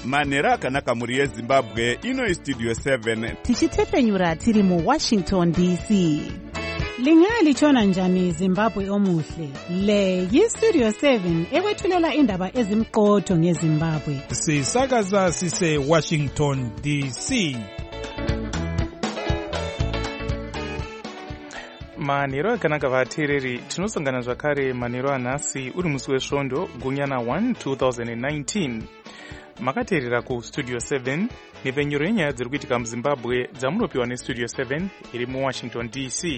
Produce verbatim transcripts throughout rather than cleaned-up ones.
manhero akanaka muri yezimbabwe. Ino istudio seven tichitefenyura tiri mu Washington D C. Lingalitshona njani Zimbabwe omuhle? Le yistudio seven ekwethulela indaba ezimqotho ngeZimbabwe. Sisakaza sise Washington D C. manhero akanaka vateereri, tinosangana zvakare manhero anhasi uri musi wesvondo gunyana one two thousand nineteen. Makateerera kustudio seven nepfenyuro yenyaya dziri kuitika muZimbabwe dzamunopiwa nestudio seven iri muWashington D C.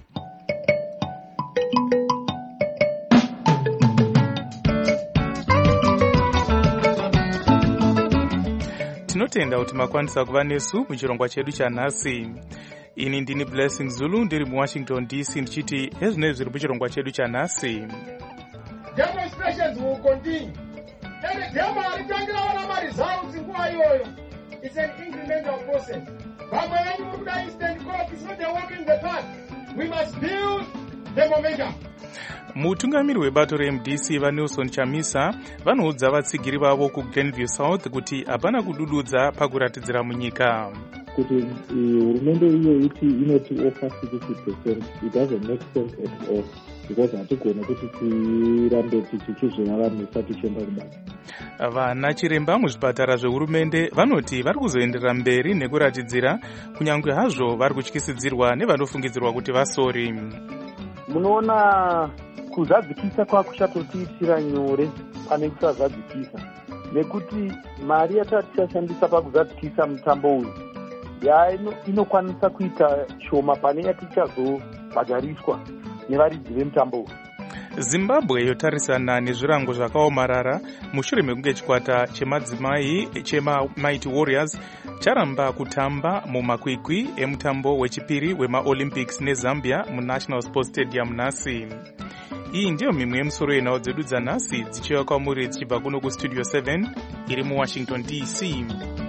Tinotenda kuti makwanisa kuva nesu muchirongwa chedu chanhasi. Ini ndini Blessing Zulu ndiri muWashington D C ndichiti ezvinoi zviri muchirongwa chedu chanhasi. Demonstrations will continue. And demo aritangira wana mari results nguva iyoyo. It's an incremental process. Vamwe venyu muri kuda instant court, it's not a walk in the park. We must build the momentum. Mutungamiri webato reM D C vaNelson Chamisa vanoudza vatsigiri vavo kuGlenview South kuti hapana kudududza pakuratidzira munyika. Kuti hurumende iyo iti inoti offer sixty percent, it doesn't make sense at all, because hatigona kuti tirambe tichizviraramisa tichienda kubasa. Vana chiremba muzvipatara zvehurumende vanoti vari kuzoenderera mberi nekuratidzira kunyange hazvo vari kutyisidzirwa nevanofungidzirwa kuti vasori. Munoona kuzadzikisa kwakuchatotiitira nyore pane kusazadzikisa, nekuti mari yatatichashandisa pakuzadzikisa mutambo uyu ya inokwanisa kuita shoma pane yatichazobhadhariswa nevaridzi vemutambo uyu. Zimbabwe yotarisana nezvirango zvakaomarara mushure mekunge chikwata chemadzimai chema Mighty Warriors charamba kutamba mumakwikwi emutambo wechipiri wemaOlympics neZambia muNational Sports Stadium nhasi. Iyi ndiyo mimwe yemusoro yenhau dzedu dzanhasi dzichiuya kwamuri dzichibva kuno kustudio seven iri muWashington D C.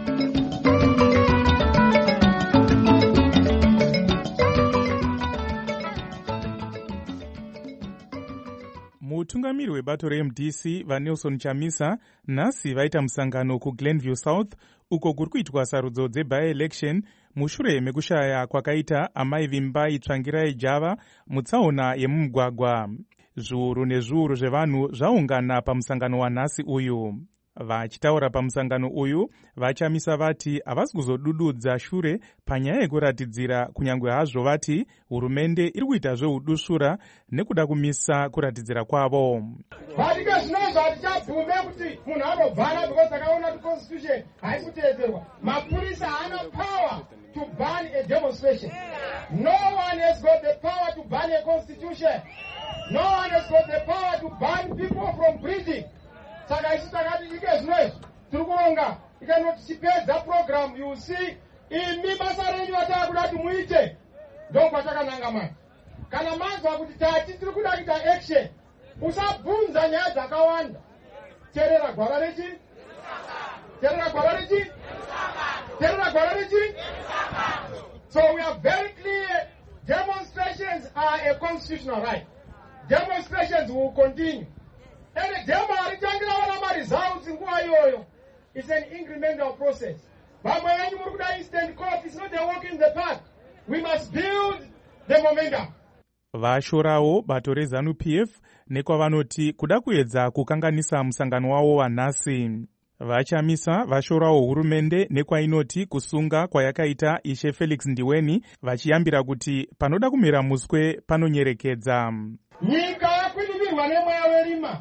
Mutungamiri webato reM D C vaNelson Chamisa nhasi vaita musangano kuGlenview South uko kuri kuitwa sarudzo dzeby-election mushure mekushaya kwakaita amai Vimbai Tsvangirai Java mutsaona yemumugwagwa. Zviuru nezviuru zvevanhu zvaungana pamusangano wanhasi uyu. Vachitaura pamusangano uyu, vaChamisa vati havasi kuzodududza shure panyaya yekuratidzira kunyange hazvo vati hurumende iri kuita zveudusura nekuda kumisa kuratidzira kwavo. Vadike zvinonzi hatichabvume kuti munhu anobvana because akaona kuti constitution haikuteedzerwa. Mapurisa haana power to ban a demonstration. No one has got the power to ban a constitution. No one has got the power to ban people from breathing. Saka isi takati ike zvinoizvi tiri kuronga ikanoti chipedza program you see imi basa renyu vatava kuda kuti muite ndokwachakananga mani. Kana manzwa kuti tati tiri kuda kuita action usabvunza nyaya dzakawanda. Teerera gwara rechi? Teerera gwara rechi? Teerera gwara rechi? So we are very clear, demonstrations are a constitutional right. Demonstrations will continue. And the demo aritangira wana mari results nguva iyoyo. It's an incremental process. Vamwe venyu muri kuda instant court, it's not a walk in the park. We must build the momentum. Vashorawo bato reZANU-P F nekwavanoti kuda kuedza kukanganisa musangano wavo wanhasi. VaChamisa vashorawo hurumende nekwainoti kusunga kwayakaita Ishe Felix Ndiweni vachiyambira kuti panoda kumera muswe panonyerekedza. Nyika yakwirivirwa nemweya werima.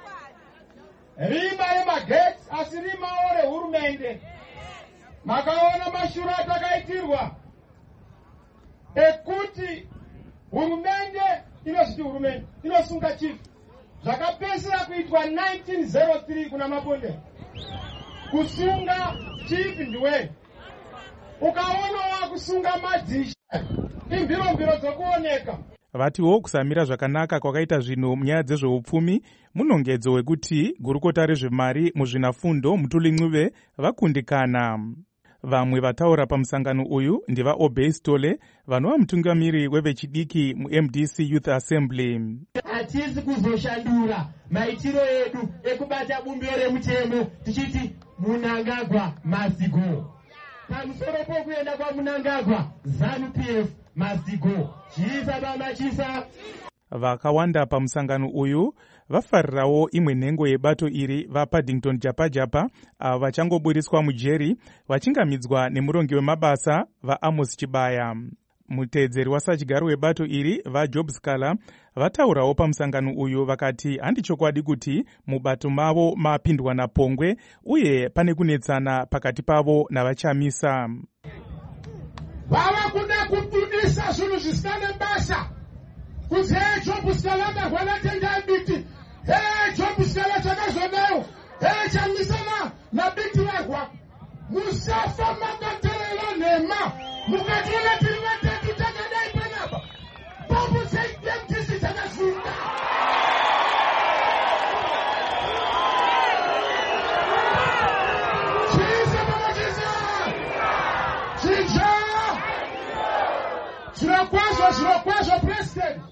Rima remagetsi asi rimawo rehurumende. Makaona mashura atakaitirwa ekuti hurumende inozviti hurumende inosunga chief. Zvakapedzisira kuitwa nineteen oh three kuna Mabonde. Kusunga chief Ndiweni. Ukaonawo kusunga madzisha. Imbirombiro dzokuoneka. Vatiwo kusamira zvakanaka kwakaita zvinhu munyaya dzezveupfumi munongedzo wekuti gurukota rezvemari muzvinafundo Mutuli Ncube vakundikana. Vamwe vataura pamusangano uyu ndiva Obey Stole vanova mutungamiri wevechidiki muM D C Youth Assembly. Hatisi kuzoshandura maitiro edu ekubata bumbiro remutemo tichiti Munangagwa must go. Pamusoro pokuenda kwaMunangagwa, ZANU-P F must go. Chisa baba chisa. Vakawanda pamusangano uyu vafarirawo imwe nhengo yebato iri vaPaddington Japa Japa ava vachangoburiswa mujeri vachingamidzwa nemurongi wemabasa vaAmos Chibaya. Muteedzeri wasachigaro webato iri vaJob Scala vataurawo pamusangano uyu vakati handichokwadi kuti mubato mavo mapindwa napongwe uye pane kunetsana pakati pavo navachamisa. Vava kuda kutudisa zvinhu zvisina nebasa. Kuti hey Job Scala akagwana tenda biti. Hey Job Scala chakazodayo. Hey chamisana na biti wagwa. Musafa makaterera nema. Mukatona tiri vatatu takadai panapa. Bible says them this is takazunda. Jesus baba Jesus. Jesus. Zvinokwazo zvinokwazo president.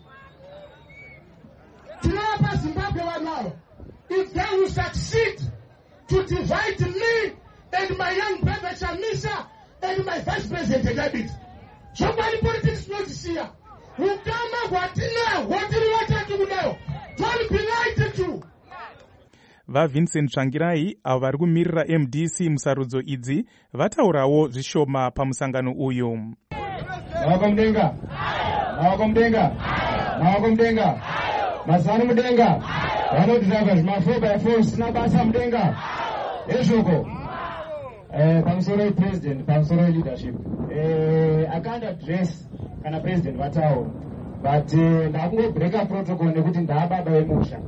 Tinova Zimbabwe vanavo. If they will succeed to divide me and my young brother Chamisa and my vice president David. Somebody politics not here. Ukama watina watiri watatu kudayo. Don't be lied to. VaVincent Tsvangirai avo vari kumirira M D C musarudzo idzi vataurawo zvishoma pamusangano uyu. Maoko mudenga. Maoko mudenga. Maoko mudenga. Mazano mudenga. Vanodhiraga zvima four by four zvisina basa mudenga. Ezvoko. Eh, pamusoro president, pamusoro leadership. Eh, I can't address kana president vataura. But uh, ndakungo breaka protocol nekuti ndababa vemusha.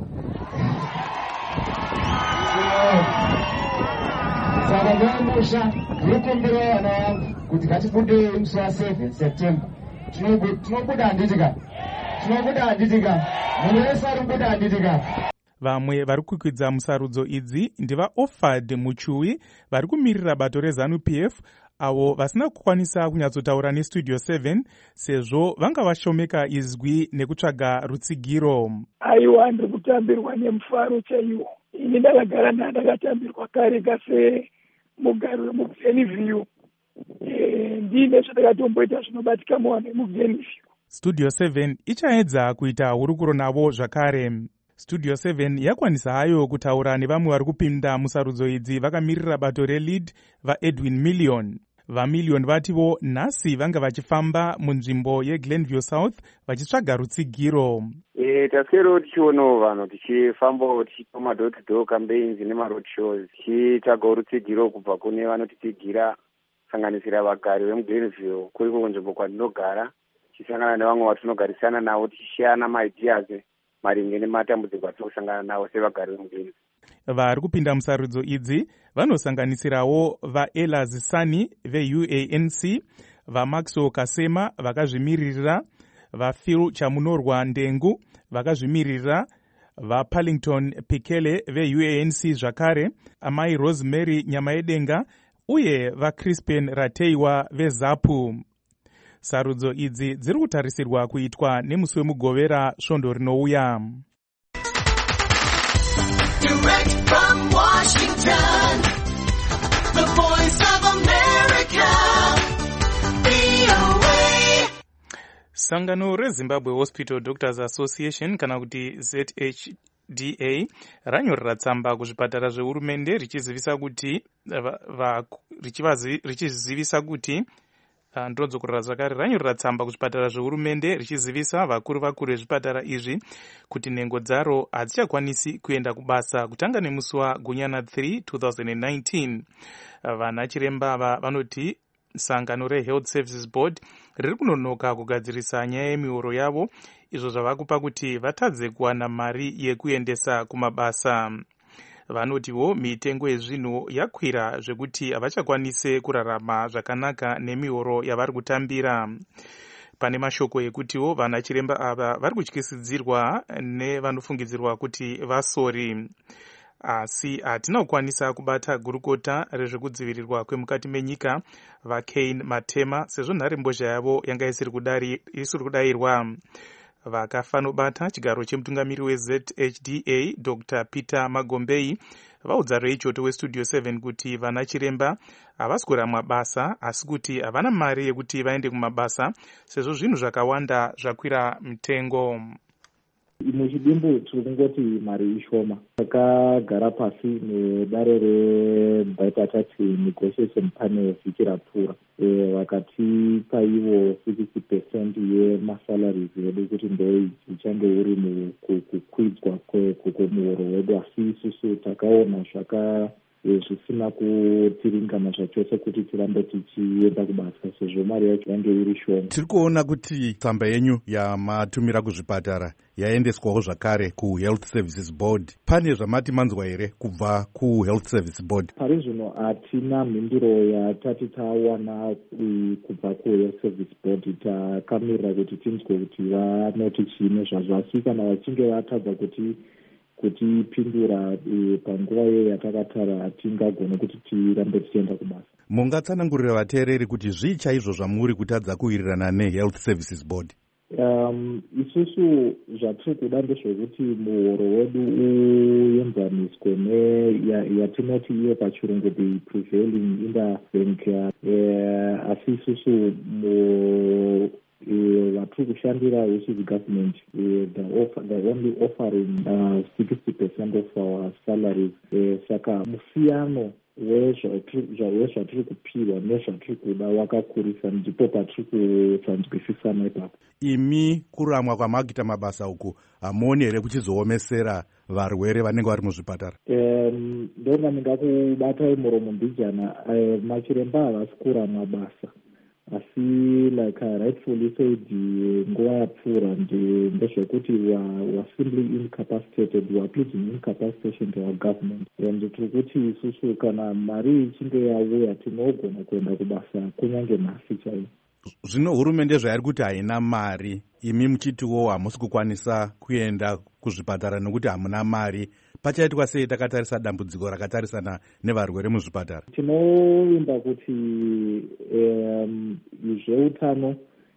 Saka vemusha ndikumbira vana vangu kuti ngatibude musi wa seven September. Tinobuda handitika. Tinobuda handitika. Munhu wese ari kubuda handitika. Vamwe vari kukwidza musarudzo idzi ndivaOfad Muchui vari kumirira bato reZANU-P F avo vasina kukwanisa kunyatsotaura neStudio seven sezvo vanga vashomeka izwi nekutsvaga rutsigiro. Aiwa ndiri kutambirwa nemufaro chaiwo. Ini ndakagara ndakatambirwa kare kase mugaro wemuGlenview. Ndine zvandakatomboita zvinobatika muwana wemuGlenview. Studio seven ichaedza kuita hurukuro navo zvakare. Studio seven yakwanisa hayo kutaura nevamwe vari kupinda musarudzo idzi vakamirira bato reLead vaEdwin Million. VaMillion vativo nhasi vanga vachifamba munzvimbo yeGlenview South vachitsvaga rutsigiro. Eh, tasero tichionawo vanhu tichifambawo tichiita madoor to door campaigns nemaroad shows tichitsvaga rutsigiro kubva kune vanotitsigira sanganisira vagari vemuGlenview kuriko kunzvimbo kwandinogara tichisangana nevamwe vatinogarisana navo tichishayana maideas maringe nematambudziko atiri kusangana nawo sevagari vemuGlenview. Vari kupinda musarudzo idzi vanosanganisirawo vaElaz Sani veU A N C, vaMaxwell Kasema vakazvimiririra, vaPhil Chamunorwa Ndengu vakazvimiririra, vaParlington Pikele veU A N C zvakare, amai Rosemary Nyamaedenga uye vaCrispin Rateiwa veZAPU. Sarudzo idzi dziri kutarisirwa kuitwa nemusi wemugovera svondo rinouya. Direct from Washington, the voice of America, V O A. Sangano reZimbabwe Hospital Doctors Association kana kuti Z H D A ranyorera tsamba kuzvipatara zvehurumende richizivisa kuti richizivisa kuti ndodzokorera zvakare ranyorera tsamba kuzvipatara zvehurumende richizivisa vakuru vakuru vezvipatara izvi kuti nhengo dzaro hadzichakwanisi kuenda kubasa kutanga nemusi waGunyana three twenty nineteen. Vana chiremba ava vanoti sangano reHealth Services Board riri kunonoka kugadzirisa nyaya yemihoro yavo, izvo zvava kupa kuti vatadze kuwana mari yekuendesa kumabasa. Vanotiwo mitengo yezvinhu yakwira zvekuti havachakwanise kurarama zvakanaka nemihoro yavari kutambira. Pane mashoko ekutiwo vana chiremba ava vari kutyisidzirwa nevanofungidzirwa kuti vasori. Asi hatina kukwanisa kubata gurukota rezvekudzivirirwa kwemukati menyika vaCain Matema sezvo nharembozha yavo yanga isiri kudayirwa. Vakafanobata chigaro chemutungamiri weZ H D A Doctor Peter Magombei vaudza Reichoto westudio seven kuti vana chiremba havasi kuramwa basa asi kuti havana mari yekuti vaende kumabasa sezvo zvinhu zvakawanda zvakwira mitengo. Muchidimbu tiri kungoti mari ishoma. Takagara pasi nedare rebipartite negotiation panel zvichirapfuura vakatipa ivo sixty percent yemasalaries edu kuti ndo uchange uri mukukwidzwa kwemuhoro wedu, asi isusu takaona zvaka zvisina kutiringana zvachose kuti tirambe tichienda kubasa sezvo mari yacho yange iri shoma. Tiri kuona kuti tsamba yenyu yamatumira kuzvipatara yaendeswawo zvakare kuHealth Services Board. Pane zvamati manzwa here kubva kuHealth Service Board? Pari zvino hatina mhinduro yatati tawana kubva kuHealth Service Board. Takamirira kuti tinzwe kuti vanoti chiine zvazvo, asi kana vachinge vatadza kuti kutipindura panguva iyo yatakatara hatingagona kuti tirambe tichienda kubasa. Mungatsanangurira vateereri kuti zvii chaizvo zvamuri kutadza kuwirirana neHealth Services Board? Um, isusu zvatiri kuda ndezvekuti muhoro wedu uenzaniswe neyatinoti iyo pachirungu the prevailing interbank. Uh, asi isusu mu vatiri kushandira which is government, uh, the, offer, the only offering uh, sixty percent of our salaries. Uh, saka musiyano wezvatiri kupiwa nezvatiri kuda wakakurisa, ndipo patiri kusanzwisisana ipapo. Imi kuramwa kwamakuita mabasa uku hamuoni here kuchizoomesera varwere vanenge vari muzvipatara? Um, ndonga ndingakubatai muromo mbijana. Uh, machiremba havasi kuramwa basa, asi like I rightfully said nguva yapfuura ndezvekuti were simply incapacitated, were pleading incapacitation to our government. And tiri kuti isusu kana mari ichinge yauya tinogona kuenda kubasa kunyange nhasi chaiyo. Zvino hurumende zvairi kuti haina mari, imi muchitiwo hamusi kukwanisa kuenda kuzvipatara nekuti hamuna mari, pachaitwa sei takatarisa dambudziko rakatarisana nevarwere muzvipatara? Tinoimba kuti um, zveutano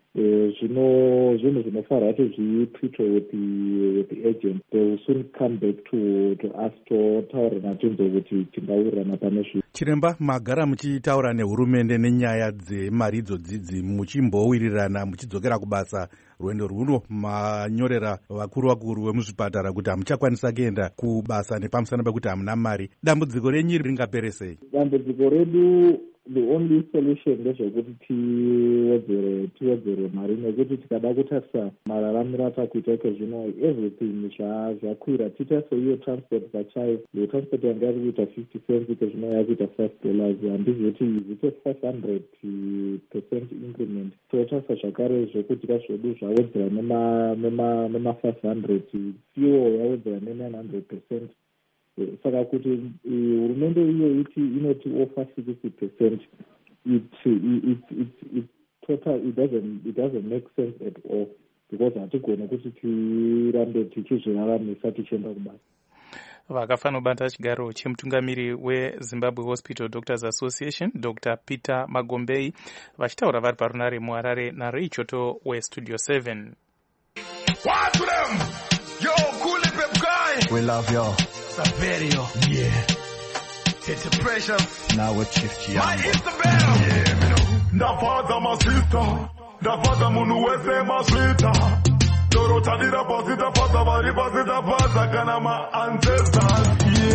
zvino zvinhu zvinofanira kuti zviitwe with the, with the agent. They will soon come back to, to us totaurirana tinzwe kuti tingawirirana pane zvi. Chiremba, magara muchitaura nehurumende nenyaya dzemari idzodzidzi, muchimbowirirana muchidzokera kubasa, rwendo rwuno manyorera vakuru vakuru vemuzvipatara kuti hamuchakwanisa kuenda kubasa nepamusana pekuti hamuna mari. Dambudziko renyu ringapere sei? Dambudziko redu the only solution ndezvekuti tiwedzere tiwedzere mari, nekuti tikada kutarisa mararamiro atakuita iko zvino everything zvakwira. Titarisa iyo transport pachayo, iyo transport yanga yari kuita fifty cents iko zvino yakuita five dollars. Handizoti zvite five hundred percent increment. Totarisa zvakare zvekudya zvedu zvawedzera nema five hundred, fuel yawedzera ne nine hundred percent. Saka kuti hurumende iyo iti inoti offer sixty percent, it it it it total it doesn't it doesn't make sense at all, because hatigona kuti tirambe tichizviraramisa tichienda kubasa. Vakafana kubata chigaro chemutungamiri weZimbabwe Hospital Doctors Association Doctor Peter Magombei vachitaura vari parunare muHarare naReichoto weStudio seven. Watch them! Yo, cool pep guy! We love you. Saverio. Yeah. It's precious. Now with Chief Chiambo. My Isabel. Yeah, me know. Ndafaza my sister. Ndafaza munu wese my sweeter. Dorota dira pasita fata vari pasita fata kana my ancestors.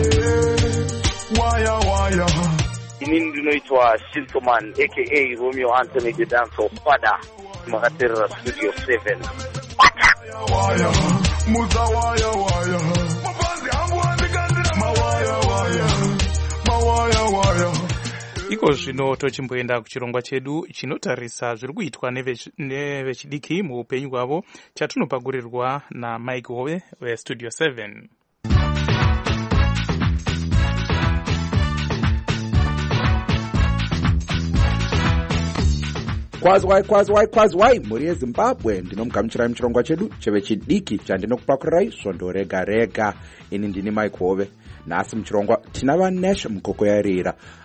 Yeah. Waya waya. Ini ndinoitwa Shiltoman aka Romeo Anthony the Dance of Father. Makatera Studio seven. Waya waya. Muza waya waya. Iko zvino tochimboenda kuchirongwa chedu chinotarisa zviri kuitwa nevechidiki muupenyu hwavo, chatunopagurirwa naMike Hove weStudio seven. Kwazwai kwazwai kwazwai muri yeZimbabwe, ndinomugamuchirai muchirongwa chedu chevechidiki chandinokupakurai svondo rega rega. Ini ndini Mike Hove. Nhasi muchirongwa tina vaNash Mukoko yarira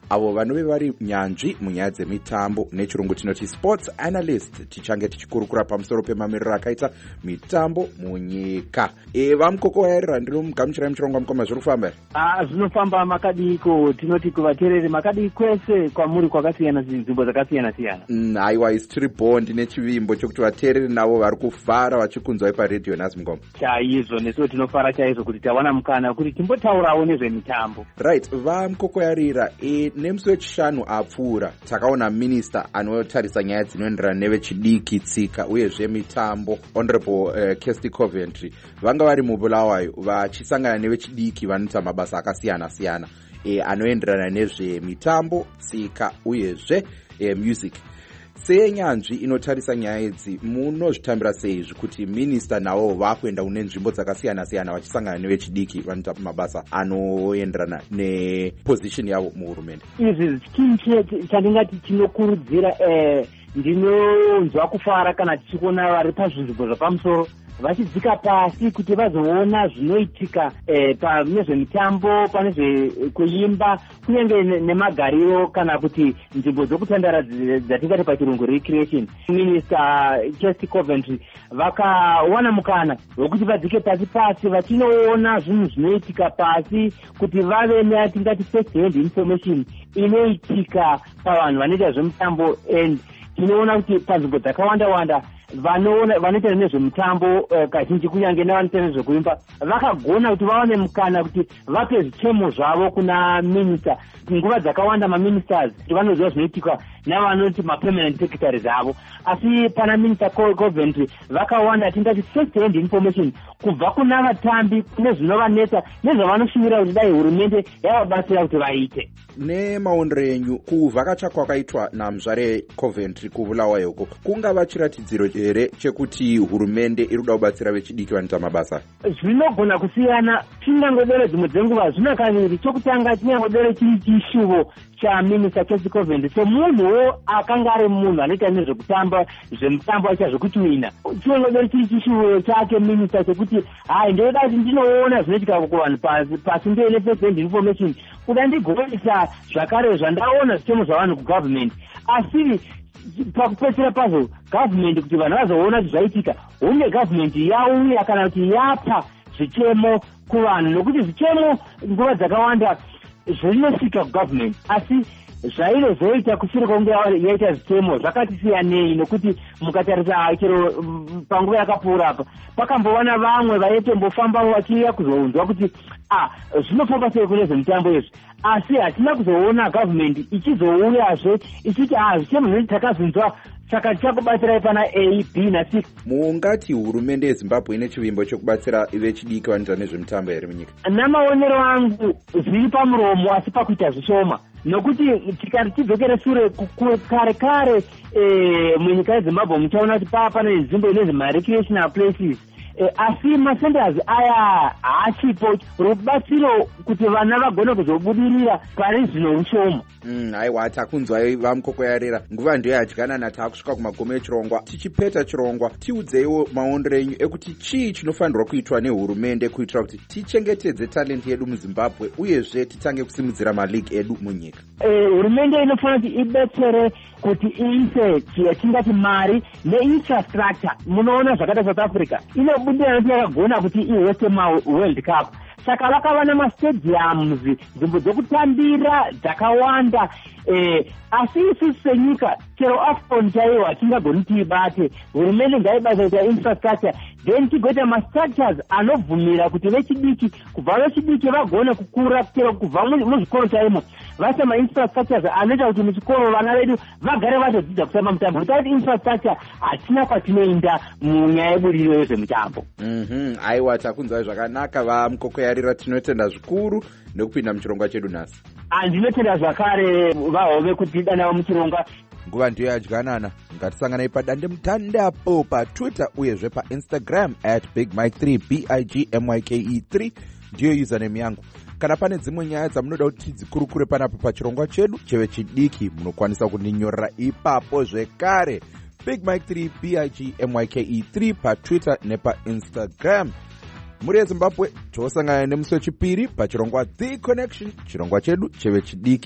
avo vanove vari nyanzvi munyaya dzemitambo, nechirungu tinoti sports analyst. Tichange tichikurukura pamusoro pemamiriro akaita mitambo munyika. E, vamukokoyarira ndinomugamuchirai muchirongwa mukoma zviri kufamba here? Ah, zvinofamba makadiko. Tinoti kuvateereri makadii kwese kwamuri kwakasiyana nzvimbo dzakasiyana siyana. Mm, aiwa isi tiri bondi nechivimbo chokuti vateereri navo vari kufara vachikunzwai paredhiyo nhasi mukoma. Chaizvo, nesuwo tinofara chaizvo kuti tawana mukana kuti timbotaurawo nezvemitambo. Right, vamukokoyarira. E, nemusi wechishanu apfuura takaona minista anotarisa nyaya dzinoenderana nevechidiki, tsika uyezve mitambo, honorable uh, Kirsty Coventry, vanga vari mubulawayo vachisangana nevechidiki vanoita mabasa akasiyana siyana e, anoenderana nezvemitambo, tsika uyezve e, music. Senyanzvi inotarisa nyaya idzi, munozvitambira sei kuti minista navo vakuenda kune nzvimbo dzakasiyana siyana vachisangana nevechidiki vanoita mabasa anoenderana neposition yavo muhurumende? Izvi chinhu chandingati chinokurudzira, eh, ndinonzwa kufara kana tichikuona vari pazvinzvimbo zvapamusoro vachidzika pasi kuti vazoona zvinoitika eh, pane zvemitambo, pane zvekuimba, kunyange nemagariro kana kuti nzvimbo dzokutandara dzatingati pachirungu recreation. Minister Kirsty Coventry vakawana mukana wekuti vadzike pasi pasi vachinoona zvinhu zvinoitika pasi, kuti vave neatingati first hand information inoitika pavanhu vanoita zvemitambo. And tinoona kuti panzvimbo dzakawanda wanda vanoona vanoita nezvemitambo uh, kazhinji kunyange nevanoita nezvekuimba vakagona kuti vawane mukana kuti vape zvichemo zvavo kuna minista. Nguva dzakawanda maministers kuti vanoziva zvinoitika navanoti mapermanent secretaries avo, asi pana minister Coventry vakawana tingati first hand information kubva kuna vatambi, kune zvinovanetsa nezvavanoshumira kuti dai hurumende yavabatsira kuti vaite. Nemaonero enyu kuvhakacha kwakaitwa namuzvare Coventry kuvulawayo uko, kungava chiratidziro here chekuti hurumende iri kuda kubatsira vechidiki vanoita mabasa? Zvinogona kusiyana. Tingangodere dzimwe dzenguva zvina kaviri. Chokutanga tingangodere chiri chishuvo chaminister Kirsty Coventry semunhuwo akanga ari munhu anoita nezvekutamba zvemutambo acha zvekutuina. Tingangodere chiri chishuvo chake minister chekuti hai ndoda kuti ndinoona zvinoitika kuvanhu pasi pasi ndoine first hand information kuda ndigoisa zvakare zvandaona zvichemo zvavanhu kugovernment. Asi pakupedzisira pazvo government kuti vanhu vazoona zvaitika, hunge government yauya kana kuti yapa zvichemo kuvanhu, nokuti zvichemo nguva dzakawanda zvinosvika kugovernment, asi zvairozoita kushure kwekunge yaita zvichemo zvakati siyanei, nokuti mukatarisa chero panguva yakapfuura apa pakambowana vamwe vaitombofambawo vachiuya kuzounzwa kuti ah zvinofamba sei kune zvemitambo izvi, asi hatina kuzoona government ichizouyazve ichiti ah zvichemo zvino takazvinzwa saka tichakubatsirai pana A, B na C. Mungati hurumende yeZimbabwe ine chivimbo chokubatsira vechidiki vanoita nezvemitambo here munyika? Namaonero angu zviri pamuromo asi pakuita zvishoma, nokuti tikati tidzokere shure kare kare eh, munyika yeZimbabwe muchaona kuti paa pane nzvimbo inonzi ma-recreational places. Eh, asi masenders aya haachipo, rubatsiro kuti vana vagone kuzobudirira pari zvino rushoma. Mm, aiwa takunzwai vamukokoyarira. Nguva ndiyo yadyanana taakusvika kumagumo echirongwa. Tichipeta chirongwa, tiudzeiwo maonero enyu ekuti chii chinofanirwa kuitwa nehurumende kuitira kuti tichengetedze talent yedu muZimbabwe uyezve titange kusimudzira maligi edu munyika. Eh, hurumende inofanira kuti ibetsere kuti iise yatingati mari neinfrastructure. Munoona zvakaita South Africa inobudira kuti yakagona kuti ihoste maWorld Cup, saka vakava namastadiums, nzvimbo dzokutambira dzakawanda. Eh, asi isusu senyika chero AFCON chaiwo hatingagoni tiibate. Hurumende ngaibata kuita infrastructure, then tigoita mastructures anobvumira kuti vechidiki kubva vechidiki vagone kukura chero kubva muzvikoro chaimo, vaisa mainfrastructures anoita kuti muchikoro vana vedu vagare vatodzidza kutamba mutambo. Without infrastructure hatina kwatinoenda munyaya yebudiriro yezvemutambo. Mhm, aiwa takunzwai zvakanaka vamukokoyarira, tinotenda zvikuru nekupinda muchirongwa chedu nhasi. Andinotenda zvakare vahove kuti dana muchirongwa. Nguva ndiyo yadyanana. Ngatisanganai padande mutandapo paTwitter uyezve paInstagram at big mike three b i g m y k e three ndiyo username yangu. Kana pane dzimwe nyaya dzamunoda kuti tidzikurukure panapo pachirongwa chedu chevechidiki, munokwanisa kundinyorera ipapo zvekare. big mike three b i g m y k e three paTwitter nepaInstagram. Muri yeZimbabwe tosangana nemusi wechipiri pachirongwa The Connection, chirongwa chedu chevechidiki.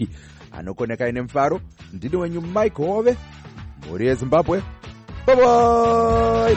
anokoneka ine mfaro. Ndini wenyu Mike Hove, mhuri yeZimbabwe. Bye bye.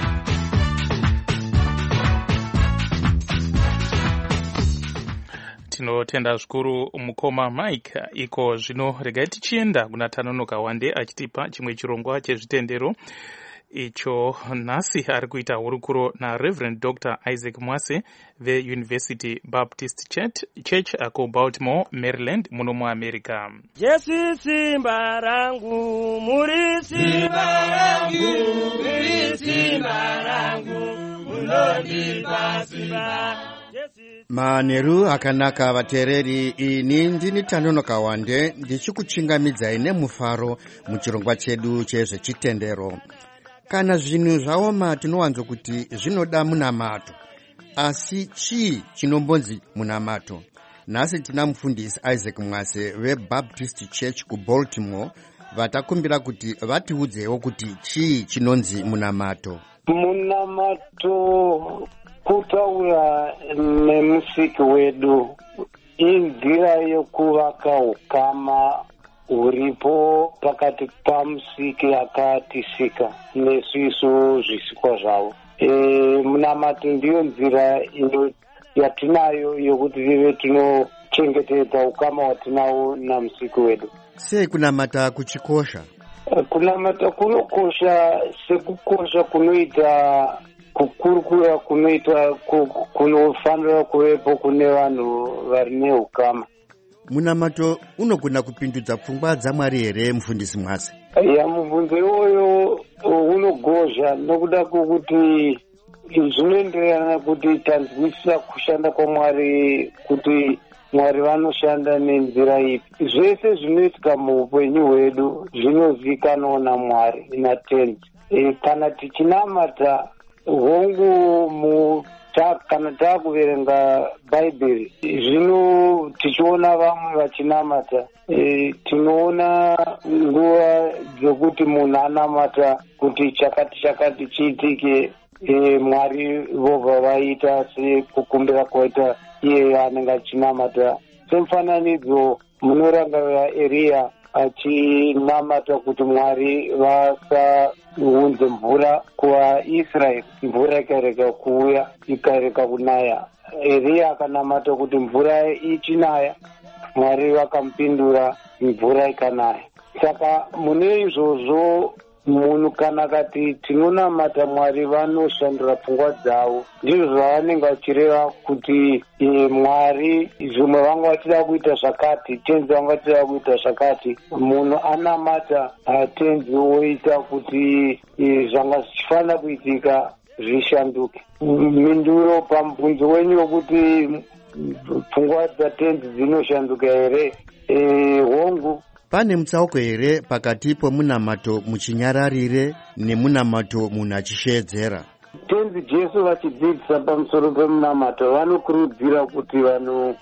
Tinotenda zvikuru mukoma Mike. Iko zvino regai tichienda kuna Tanonoka Wande achitipa chimwe chirongwa chezvitendero icho nhasi ari kuita hurukuro naReverend Doctor Isaac Mwase veUniversity Baptist Church, Church ako Baltimore, Maryland muno muAmerica. Jesu simba rangu, muri simba rangu, muri simba rangu, munondipa simba. Manheru akanaka vateereri, ini ndini Tanonoka Wande ndichikuchingamidzai nemufaro muchirongwa chedu chezvechitendero. Kana zvinhu zvaoma tinowanzo kuti zvinoda munamato, asi chii chinombonzi munamato? Nhasi tina mufundisi Isaac Mwase veBaptist Church kuBaltimore vatakumbira kuti vatiudzewo kuti chii chinonzi munamato. Munamato kutaura nemusiki wedu inzira yekuvaka ukama huripo pakati pamusiki akatisika nesuisu zvisikwa zvavo. E, munamato ndiyo nzira ino yatinayo yokuti tive tinochengetedza ukama watinawo namusiki wedu. Sei kunamata kuchikosha? Kunamata kunokosha sekukosha kunoita kukurukura kunoita kunofanira kuvepo kune vanhu vari neukama. Munamato unogona kupindudza pfungwa dzaMwari here, mufundisi Mwase? Ya, mubvunzo iwoyo unogozha nokuda kwokuti zvinoenderana kuti tanzwisisa kushanda kwaMwari, kuti Mwari vanoshanda nenzira ipi. Zvese zvinoitika muupenyu hwedu zvinozivikanwa naMwari natenzi. E, kana tichinamata hongu mu ta, kana taakuverenga Bhaibheri zvino tichiona vamwe vachinamata, e, tinoona nguva dzekuti munhu anamata kuti chakati chakati chiitike, e, Mwari vobva vaita sekukumbira kwaita iye anenge achinamata. Semufananidzo munorangarira Eria achinamata kuti Mwari vasaunze mvura kuvaIsraeri, mvura ikareka kuuya, ikareka kunaya. Eria akanamata kuti mvura ichinaya, Mwari vakamupindura, mvura ikanaya. Saka mune izvozvo munhu kana kati tinonamata Mwari vanoshandura pfungwa dzavo, ndizvo zvavanenge vachireva kuti e, Mwari zvimwe vanga vachida kuita zvakati, tenzi vanga vachida kuita zvakati. Munhu anamata tenzi woita kuti e, zvanga zvichifanira kuitika zvishanduke. Minduro pamubvunzo wenyu wokuti pfungwa dzatenzi dzinoshanduka here, e, hongu pane mutsauko here pakati pomunamato muchinyararire nemunamato munhu achisheedzera? Tenzi Jesu vachidzidzisa pamusoro pemunamato vanokurudzira kuti vanhu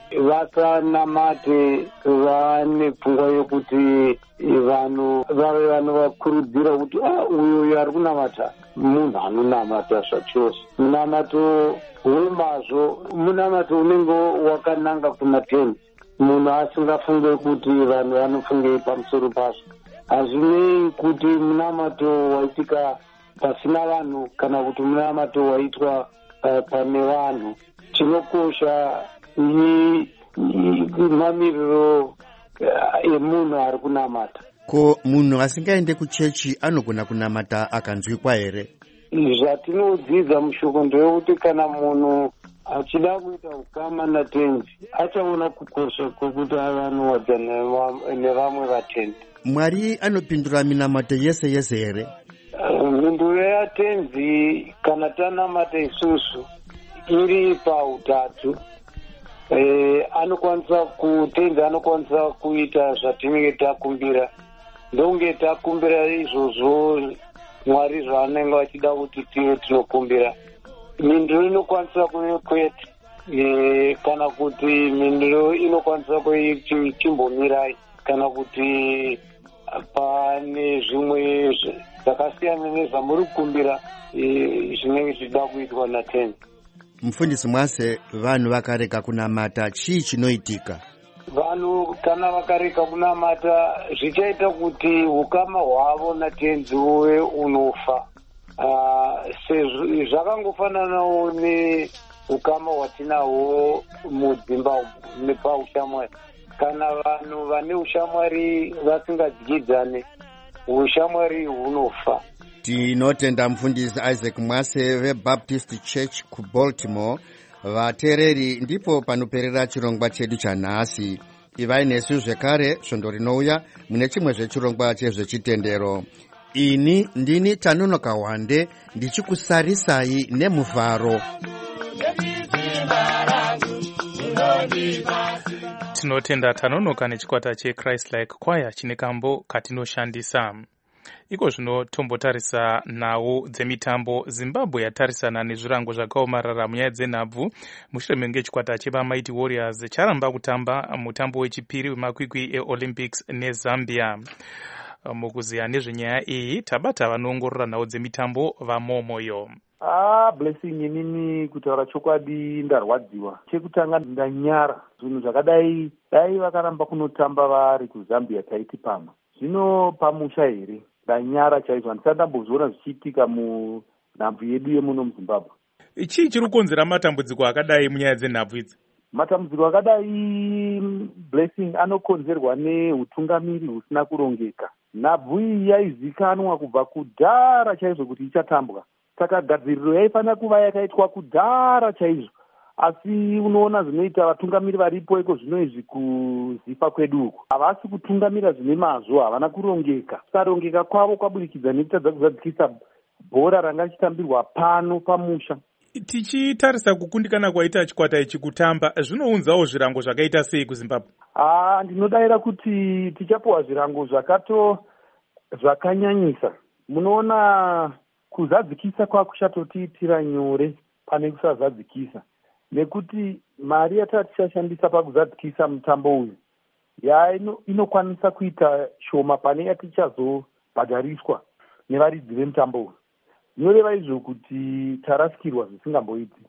vasanamate vane pfungwa yokuti vanhu vave vanhu vakurudzira kuti ah, uyu uyu ari kunamata munhu anonamata zvachose. Munamato wemazvo munamato unenge wakananga kuna tenzi, munhu asingafunge kuti vanhu vanofunge pamusoro pazvo. Hazvinei kuti munamato waitika pasina vanhu kana kuti munamato waitwa uh, pane vanhu. Chinokosha mamiriro emunhu ari kunamata. Ko munhu asingaende kuchechi anogona kunamata akanzwikwa here? Zvatinodzidza mushoko ndeyekuti kana munhu achida kuita ukama natenzi achaona kukosha kwokuti avanowadza nevamwe vatenzi. Mwari anopindura minamato yese yese here? Mhinduro yatenzi kana tanamata isusu iri pautatu, e, anokwanisa kutenzi anokwanisa kuita zvatinenge takumbira. Ndonge takumbira izvozvo Mwari zvaanenge vachida kuti tive tinokumbira. Mhinduro inokwanisa kuve kwete, e, kana kuti mhinduro inokwanisa kuve chimbomirai, kana kuti pane zvimwe zvakasiyana nezvamuri kukumbira zvinenge zvichida kuitwa natenzi. Mufundisi Mwase, vanhu vakareka kunamata chii chinoitika? vanhu kana vakareka kunamata zvichaita kuti ukama hwavo natenzi uve unofa. Zvakangofananawo neukama hwatinahwo mudzimba nepaushamwari. Kana vanhu vane ushamwari vasingadyidzane, ushamwari hunofa. Tinotenda mufundisi Isaac Mwase veBaptist Church kuBaltimore. Vateereri, ndipo panoperera chirongwa chedu chanhasi. Ivai nesu zvekare svondo rinouya mune chimwe zvechirongwa chezvechitendero. Ini ndini Tanonoka Wande ndichikusarisai nemufaro. Tinotenda Tanonoka nechikwata cheChrist Like Choir chine kambo katinoshandisa. Iko zvino tombotarisa nhau dzemitambo. Zimbabwe yatarisana nezvirango zvakaomarara munyaya dzenhabvu mushure menge chikwata chevaMighty Warriors charamba kutamba mutambo wechipiri wemakwikwi eOlympics neZambia. Mukuziya nezvenyaya iyi tabata vanoongorora nhau dzemitambo vamomoyo. Ah, blessing inini kutaura chokwadi ndarwadziwa. Chekutanga ndanyara. Zvinhu zvakadai dai vakaramba kunotamba vari kuZambia taiti pamwe. Zvino pamusha here ndanyara chaizvo, handisati ndambozviona zvichiitika munhabvu yedu yemuno muZimbabwe. Chii chiri kukonzera matambudziko akadai munyaya dzenhabvu idzi? Matambudziko akadai blessing anokonzerwa neutungamiri husina kurongeka. Nhabvu iyi yaizikanwa kubva kudhara chaizvo kuti ichatambwa, saka gadziriro yaifanira kuva yakaitwa kudhara chaizvo. Asi unoona zvinoita vatungamiri varipo iko zvino izvi kuzipa kwedu uku havasi kutungamira zvine mazvo, havana kurongeka. Kusarongeka kwavo kwaburikidza nekutadza kuzadzikisa bhora ranga richitambirwa pano pamusha. Tichitarisa kukundikana kwaita chikwata ichi kutamba, zvinounzawo zvirango zvakaita sei kuZimbabwe? Ah, ndinodavira kuti tichapuwa zvirango zvakato zvakanyanyisa. Munoona kuzadzikisa kwakuchatotiitira nyore pane kusazadzikisa, nekuti mari yatatichashandisa pakuzadzikisa mutambo uyu ya ino, inokwanisa kuita shoma pane yatichazobhadhariswa nevaridzi vemutambo uyu. Zvinoreva izvo kuti tarasikirwa zvisingamboiti,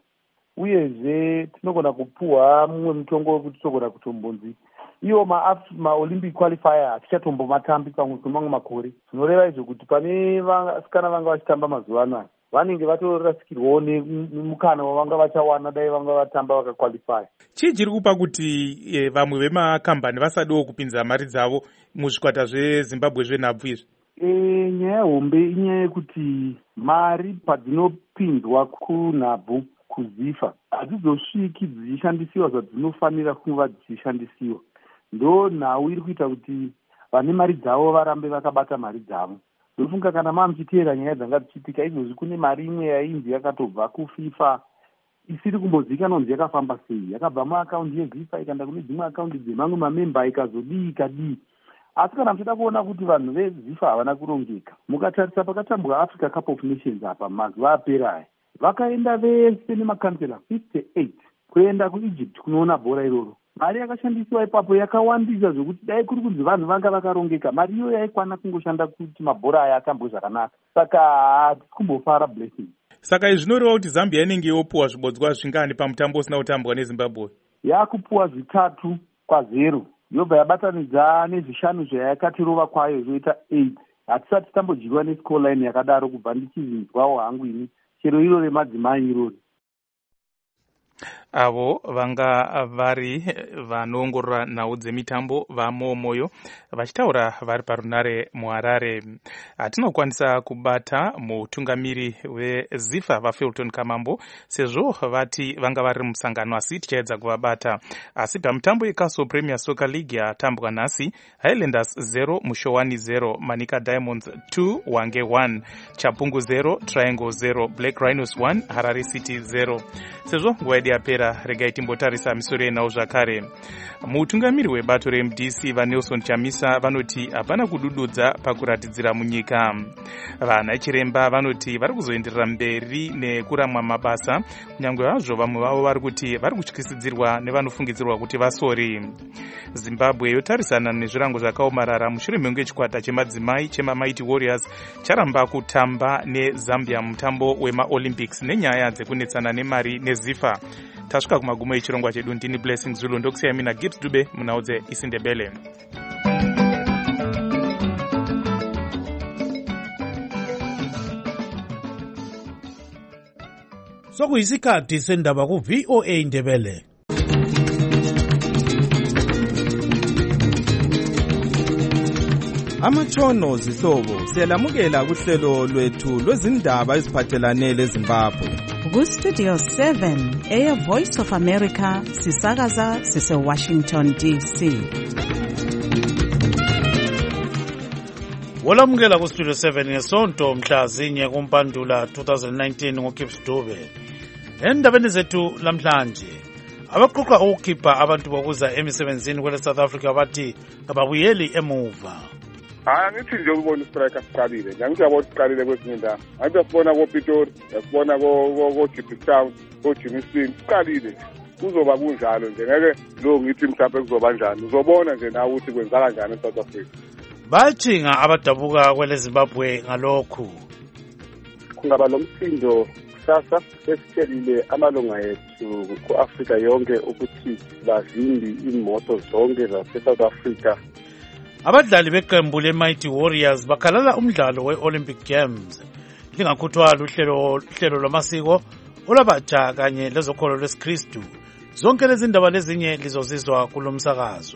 uyezve tinogona kupuhwa mumwe mutongo wekuti tinogona kutombonzi iwo maOlympic qualifier hatichatombomatambi pamwe pemamwe makore. Zvinoreva izvo kuti pane vasikana vanga vachitamba mazuva anaya vanenge vatorasikirwawo nemukana wavanga vachawana dai vanga vatamba vakaqualify. Chii chiri kupa kuti e, vamwe vemakambani vasadiwo kupinza mari dzavo muzvikwata zveZimbabwe zvenhabvu izvi? E, nyaya hombe inyaya yekuti mari padzinopinzwa kunhabvu kuzifa hadzizosviki dzichishandisiwa zvadzinofanira kuva dzichishandisiwa. Ndo nhau iri kuita kuti vane mari dzavo varambe vakabata mari dzavo. Ndofunga kana mamuchiteera nyaya dzanga dzichiitika izvozvi kune mari imwe yainzi yakatobva kuFIFA isiri kumbozivikanwa kunzi yakafamba sei, yakabva muakaundi yeFIFA ikaenda kune dzimwe akaundi dzemamwe mamemba ikazodii ikadii. Asi kana muchida kuona kuti vanhu veFIFA havana kurongeka, mukatarisa pakatambwa Africa Cup of Nations apa mazuva apera aya, vakaenda vese nemakansela fifty-eight kuenda kuEgypt kunoona bhora iroro. Mari yakashandisiwa ipapo yakawandisa zvokuti dai kuri kunzi vanhu vanga vakarongeka, mari iyo yaikwana kungoshanda kuti mabhora aya atambwe zvakanaka. Saka hatisi kumbofara blessing. Saka izvi zvinoreva kuti Zambia inenge yopuwa zvibodzwa zvingani pamutambo usina kutambwa neZimbabwe? Yakupuwa zvitatu kwa zero. Yobva yabatanidza nezvishanu zvayakatirova kwayo zvoita eight. Hatisati tambodyiwa nescoreline yakadaro kubva ndichizinzwawo hangu ini chero iro remadzimai irori. Avo vanga vari vanoongorora nhau dzemitambo vamomoyo vachitaura vari parunare muHarare. Hatinokwanisa kubata mutungamiri weZIFA vaFelton Kamambo sezvo vati vanga vari musangano, asi tichaedza kuvabata. Asi pamutambo yeCastle Premier Soccer League yatambwa nhasi, Highlanders zero Mushowani zero, Manika Diamonds two Wange one, Chapungu zero Triangle zero, Black Rhinos one Harare City zero. Sezvo nguva yedu yapera, regai timbotarisa misoro yenhau zvakare. Mutungamiri webato reM D C vaNelson Chamisa vanoti hapana kudududza pakuratidzira munyika. Vana chiremba vanoti vari kuzoenderera mberi nekuramwa mabasa, kunyange hazvo vamwe vavo vari kuti vari kutyisidzirwa nevanofungidzirwa kuti vasori. Zimbabwe yotarisana nezvirango zvakaomarara mushure mengu chikwata chemadzimai chemaMighty Warriors charamba kutamba neZambia mutambo wemaOlympics nenyaya dzekunetsana nemari neZIFA. tasvika kumagumo echirongwa chedu. Ndini Blessing Zulu, ndokusiya mina Gibbs Dube munaudze isindebele. Sokuyisikhathi sendaba ku V O A Ndebele. Amatshono zihlobo siyalamukela kuhlelo lwethu lwezindaba eziphathelane leZimbabwe. Ku-Studio seven, Air Voice of America, sisakaza sise-Washington D C. Wolamukela ku-Studio seven ngesonto mhla zinye kuMpandula two thousand nineteen ngoGibbs Dube. Endabeni zethu lamhlanje, abaqoqa ukukhipha abantu bokuza emisebenzini kwele South Africa bathi kababuyeli emuva. Hayi angithi nje ukubona istrike siqalile. Ngithi yabo siqalile kwezinye indawo. Angithi asibona ko Pitori, asibona ko ko Jiptown, ko Jimiston, siqalile. Kuzoba kunjalo nje ngeke lo ngithi mhlawumbe kuzoba njani. Uzobona nje nawe ukuthi kwenza kanjani eSouth Africa. Bachinga abadabuka kwele Zimbabwe ngalokhu. Kungaba lomsindo kusasa sesitshelile amalunga ethu ku-Afrika yonke ukuthi bavimbi imoto zonke zase-South Africa. Abadlali beqembu le-Mighty Warriors bakhalala umdlalo we-Olympic Games. Lingakhuthwala uhlelo uhlelo lwamasiko olabatsha kanye lezokholo lwesikristu. Zonke lezi ndaba lezinye lizozizwa kulomsakazo.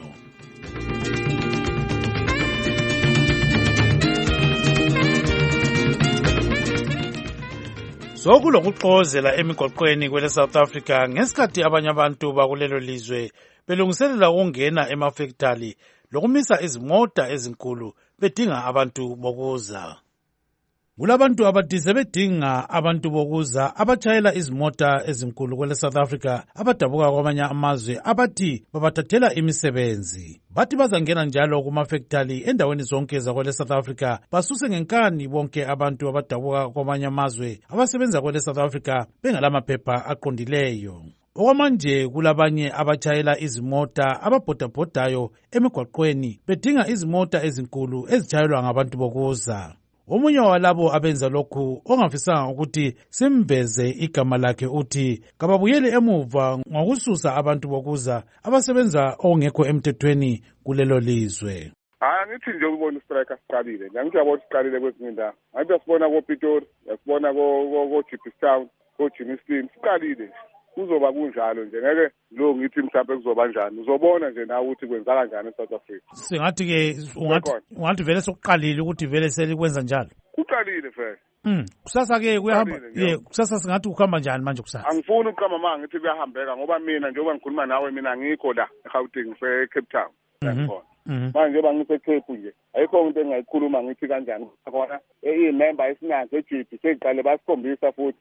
Sokulokuxozela emigwaqweni kwele South Africa ngesikhathi abanye abantu bakulelo lizwe belungiselela ukungena emafactory lokumisa izimota ezinkulu bedinga abantu bokuza. Kulabantu abadize bedinga abantu bokuza abatshayela izimota ezinkulu kwele South Africa abadabuka kwamanye amazwe abathi babathathela imisebenzi. Bathi bazangena njalo kumafactory endaweni zonke zakwele South Africa basuse ngenkani bonke abantu abadabuka kwamanye amazwe abasebenza kwele South Africa bengalamaphepha aqondileyo. Okwamanje kulabanye abatshayela izimota ababhodabhodayo emigwaqweni bedinga izimota ezinkulu ezitshayelwa ngabantu bokuza. Omunye walabo abenza lokhu ongafisanga ukuthi simveze igama lakhe uthi kababuyele emuva ngokususa abantu bokuza abasebenza okungekho emthethweni kulelo lizwe. Hayi angithi nje ukubona istrike siqalile. Ngithi yabo siqalile kwezinye indawo. Angithi asibona ko Pitori, asibona ko ko Jiptown, ko Jimiston, siqalile. Kuzoba kunjalo nje ngeke lo ngithi mhlawumbe kuzoba njani. Uzobona nje nawe ukuthi kwenza kanjani eSouth Africa. Singathi ke ungathi ungathi vele sokuqalile ukuthi vele selikwenza njalo. Kuqalile vele. Mm, kusasa ke kuyahamba. Yeah, kusasa singathi ukuhamba njani manje kusasa? Angifuni ukuqamba manga ngithi kuyahambeka ngoba mina njengoba ngikhuluma nawe mina ngikho la eGauteng ngise Cape Town. Yabona. Manje njengoba ngise Cape nje ayikho into engayikhuluma ngithi kanjani khona i-member esinazo eG P seqale basikhombisa futhi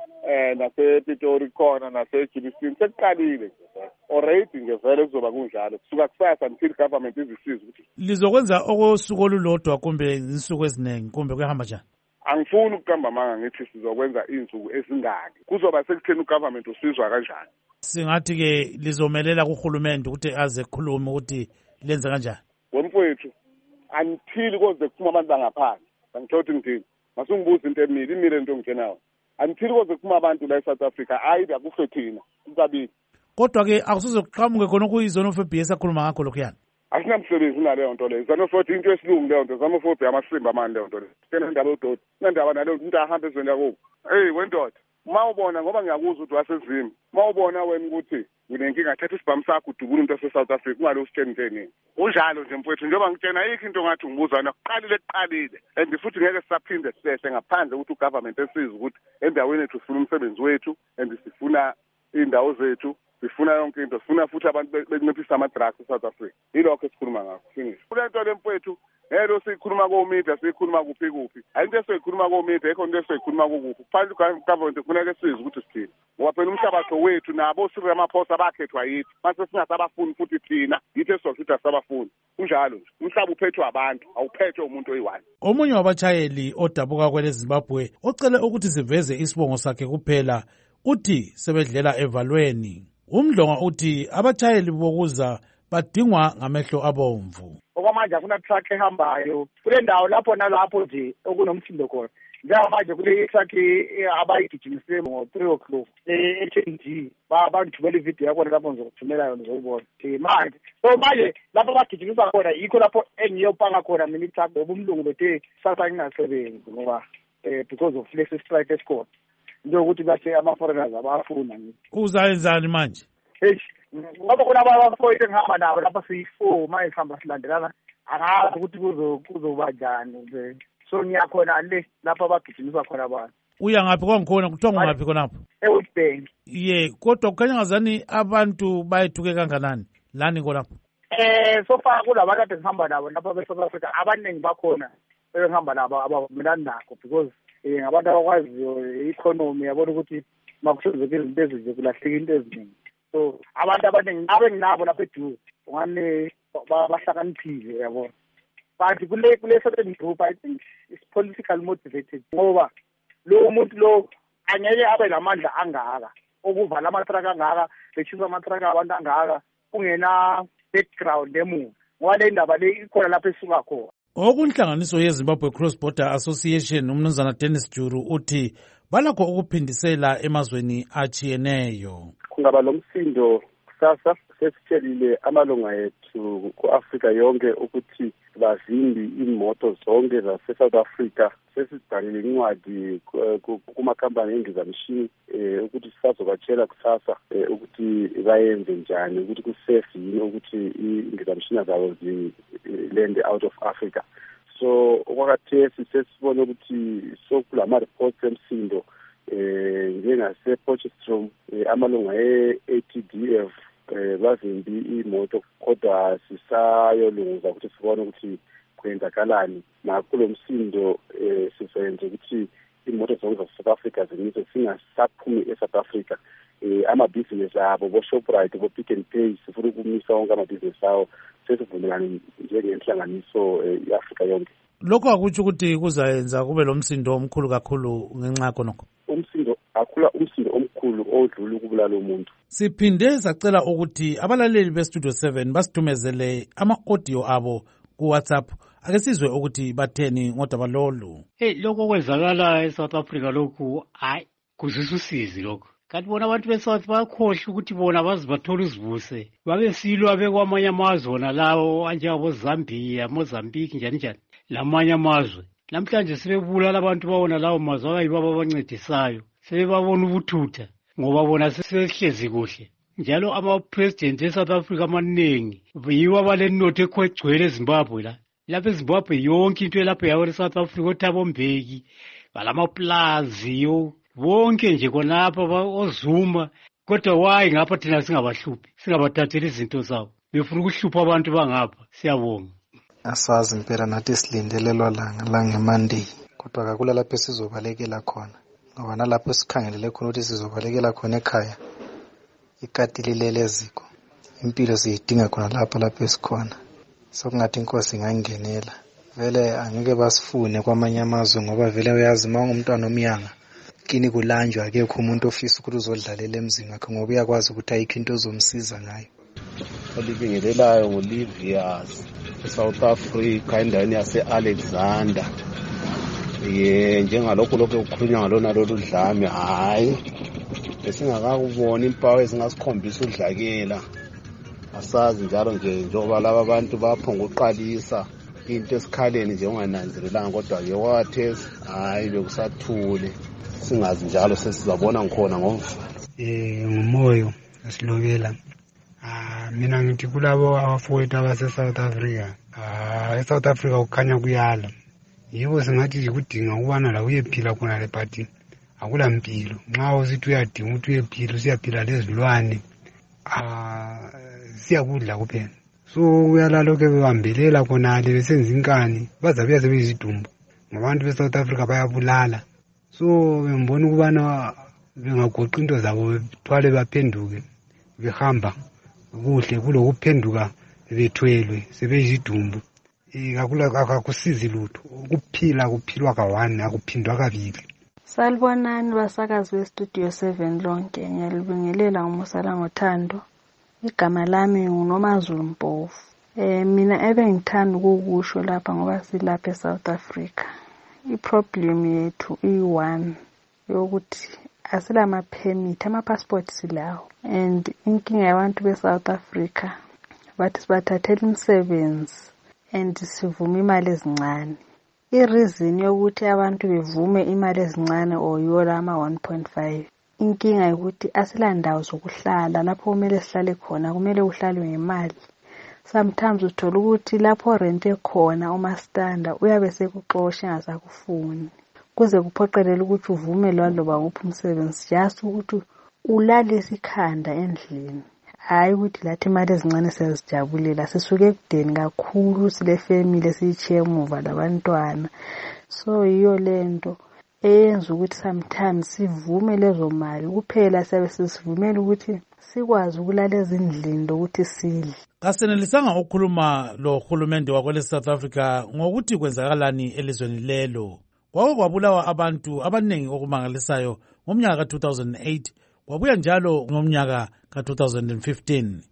eh nasePitori khona naseJimiston sekuqalile already nje vele kuzoba kunjalo kusuka kusasa until government izisiza ukuthi lizokwenza okosuku olulodwa kumbe insuku eziningi kumbe kuyahamba njani. Angifuni ukuqamba manga ngithi sizokwenza insuku ezingaki kuzoba sekutheni ugovernment usizwa kanjani. Singathi ke lizomelela kuhulumende ukuthi aze khuluma ukuthi lenza kanjani. Wemfowethu until koze kuphuma abantu bangaphandle angithothi ngithini masungibuza into emile imile into ngijenayo until koze kuphuma abantu la eSouth Africa ayida kufe thina ukabili. Kodwa ke akusize kuqhamuke khona kuyizona of B S akhuluma ngakho lokhuyana. Asinamsebenzi naleyo nto leyo. Zano futhi into esilungu leyo nto zama futhi amasimba amanje leyo nto leyo. Sena indaba yodoti. Nendaba naleyo into ahamba ezweni yakubo. Hey wendoda. Mawubona ngoba ngiyakuzwa ukuthi wasezimi. Mawubona wena ukuthi unenkinga thatha isibhamu sakho udubula umuntu waseSouth Africa ungalo usitsheni njeni. Unjalo nje mfowethu njengoba ngitshena ayikho into ngathi ngibuzana kuqalile kuqalile. And futhi ngeke sisaphinde sisehle ngaphandle ukuthi ugovernment esiza ukuthi endaweni ethu sifuna umsebenzi wethu and sifuna indawo zethu. Sifuna yonke into sifuna futhi abantu bekunciphisa ama-drugs eSouth Africa. Yilokho esikhuluma ngakho. Finish. Kule nto le mfowethu Elo sikhuluma ko media sikhuluma kuphi kuphi. Ayinto esikhuluma ko media ekho into esikhuluma kuphi. Phansi government kufuneka size ukuthi sithini. Ngoba phela umhlabathi wethu nabo sire amaphosa bakhethwa yithi. Mase singasabafuni futhi thina yithi esizoshutha sabafuni. Kunjalo nje. Umhlaba uphethwe abantu awuphethwe umuntu oyiwani. Omunye wabatshayeli odabuka kwele Zimbabwe ocele ukuthi siveze isibongo sakhe kuphela uthi sebedlela evalweni. Umdlonga uthi abatshayeli bokuza badingwa ngamehlo abomvu. Okwamanje akuna truck ehambayo kule ndawo lapho nalapho nje okunomsindo khona njengamanje kule sakhe abayigijimise ngo-three o'clock e-H N G bangithumela ividiyo yakhona lapho ngizokuthumela yona uzokubona manje so manje lapho abagijimisa khona yikho lapho engiyopanga khona mina ithako ngoba umlungu bethe sasa ngingasebenzi ngoba um because of flexi strike esikhona njengokuthi base ama-foreigners abafuna uzayenzani manje eish ngoba khona abafoyite ngihamba nabo lapha siyi-four manje sihamba silandelana angazi ukuthi kuzoba njani nje so ngiyakhona le lapho abagijimisa khona abantu uya ngaphi kwangikhona kuthiwa ngungaphi khonapho eWitbank ye kodwa kukhanya ngazani abantu bayethuke kanganani lani khonapho eh so far kulabantu ade ngihamba nabo lapha be-South Africa abaningi bakhona engihamba nabo abavumelani nakho because um ngabantu abakwaziyo i-economy yabona ukuthi makusenzeka izinto ezinje kulahleka into eziningi so abantu abaningi nabo enginabo lapha eduze ungani bahlakaniphile yabona but kule kule certain group I think it's politically motivated ngoba lo muntu lo angeke abe lamandla angaka okuvala amatraka angaka bechisa amatraka abantu angaka kungena background emuva ngoba le ndaba le ikhona lapho esuka khona okunhlanganiso yeZimbabwe Cross Border Association umnumzana Dennis Juru uthi balakho ukuphindisela emazweni achiyeneyo kungaba lomsindo kusasa sesitshelile amalunga ethu ku-Afrika yonke ukuthi bazimbi imoto zonke zase-South Africa sesibhalile incwadi kumakhampani endizamshini um ukuthi sisazobatshela kusasa um ukuthi bayenze njani ukuthi kusafe yini ukuthi indizamshina zabo zilende out of Africa so okwakathesi sesibone ukuthi sokulama-reports emsindo um njengase-Potchefstroom amalunga e-A T D F eh bazimbi imoto kodwa sisayolunguza ukuthi sibone ukuthi kwenzakalani nakulo msindo eh sisenze ukuthi imoto zonke za-South Africa zimise singasaphumi e-South Africa eh amabhizinesi abo bo-Shoprite bo-Pick n Pay sifuna ukumisa wonke amabhizinesi awo sesivumelane njengenhlanganiso i-Afrika yonke lokho akutsho ukuthi kuzayenza kube lo msindo omkhulu kakhulu ngenxa yakho nokho umsindo akhula umsindo omkhulu odlula ukubulala umuntu siphinde sacela ukuthi abalaleli bestudio seven basithumezele ama-audio abo ku-WhatsApp ake sizwe ukuthi batheni ngodaba lolu hey lokho kwenzakala eSouth Africa lokhu hayi kuzisa usizi lokho kanti bona abantu beSouth bayakhohlwa ukuthi bona bazi bathola uzivuse babe silwa bekwamanye amazwe wona lawo anjengabo Zambia Mozambique njani njani lamanye amazwe namhlanje sebebulala abantu bawona lawo mazwe abayibo ababancedisayo sebebabona ubuthutha ngoba bona sehlezi kuhle njalo ama-president e-South Africa amaningi yiwo abalenotho ekhwegcwele eZimbabwe la lapha eZimbabwe yonke into elapho yawo e-South Africa oThabo Mbeki balamaplazi bonke nje khonapha ozuma kodwa wayi ngapha thina singabahluphi singabathatheli izinto zabo befuna ukuhlupha abantu bangapha siyabonga asazi impela nathi silindelelwa langa langeMonday kodwa kakula lapho sizobalekela khona ngoba nalapho sikhangelele khona ukuthi sizobalekela khona ekhaya ikati lilele eziko impilo siyidinga khona lapha lapho esikhona sokungathi inkosi ingangenela vele angeke basifune kwamanye amazwe ngoba vele uyazi uma ungumntwana omyanga kini kulanjwa akekho umuntu ofisa ukuthi uzodlalela emzini wakhe ngoba uyakwazi ukuthi ayikho into ozomsiza ngayo olibingelelayo nguLivius eSouth Africa endaweni yase-Alexander ye njengalokho lokho kukhulunywa ngalona lolu dlame hayi besingakakubona impawu ezingasikhombisa udlakela asazi njalo nje njengoba laba abantu baphonga uqalisa into esikhaleni nje ungananzelelanga kodwa ke wathesi hayi bekusathule singazi njalo sesizabona ngikhona ngomvalo eh ngumoyo asilobela ah mina ngithi kulabo abafowethu abase-South Africa ah e-South Africa kukhanya kuyala yibo singathi nje kudinga ukubana la uyephila khona le party akula mpilo nxa usithi uyadinga ukuthi uyephila usiyaphila lezilwane ah siyakudla kuphela so uyalalo ke behambelelela khonale besenza inkani bazabe yazebezidumbu ngabantu be-South Africa bayabulala so bembona ukubana bengagoqa into zabo bethwale baphenduke behamba kuhle kulokuphenduka bethwelwe sebeyizidumbu akakusizi lutho ukuphila kuphilwa kawani akuphindwa kabili salibonani basakazi bestudio seven lonke ngiyalibingelela ngomusala ngothando igama lami nguNomazulu Mpofu eh mina ebengithanda ukukusho lapha ngoba silapha eSouth Africa i-problem yethu iyi-one yokuthi asilama-permit, ama-passport silawo. And inkinga yabantu be-South Africa bathi sibathathela umsebenzi and sivume imali ezincane. I-reason yokuthi abantu bevume imali ezincane or yola ama one point five, inkinga ukuthi asilandawo zokuhlala lapho kumele sihlale khona, kumele uhlalwe ngemali. Sometimes uthola ukuthi lapho rente khona umastanda uyabe sekuxosha ngasakufuni, kuze kuphoqelele ukuthi uvume loba nguphi umsebenzi just ukuthi ulale isikhanda endlini. Hayi ukuthi lathi imali ezincane siyazijabulela, sisuke ekudeni kakhulu sile family siyichiye emuva labantwana. So yiyo lento eyenza ukuthi sometimes sivume lezo mali kuphela, siyabe sisivumela ukuthi sikwazi ukulala ezindlini lokuthi sidle. Kasenelisanga ukukhuluma lo hulumende wakwele South Africa ngokuthi kwenzakalani elizweni lelo. Kwako kwabulawa abantu abaningi okumangalisayo ngomnyaka ka two thousand eight, kwabuya njalo ngomnyaka ka two thousand fifteen.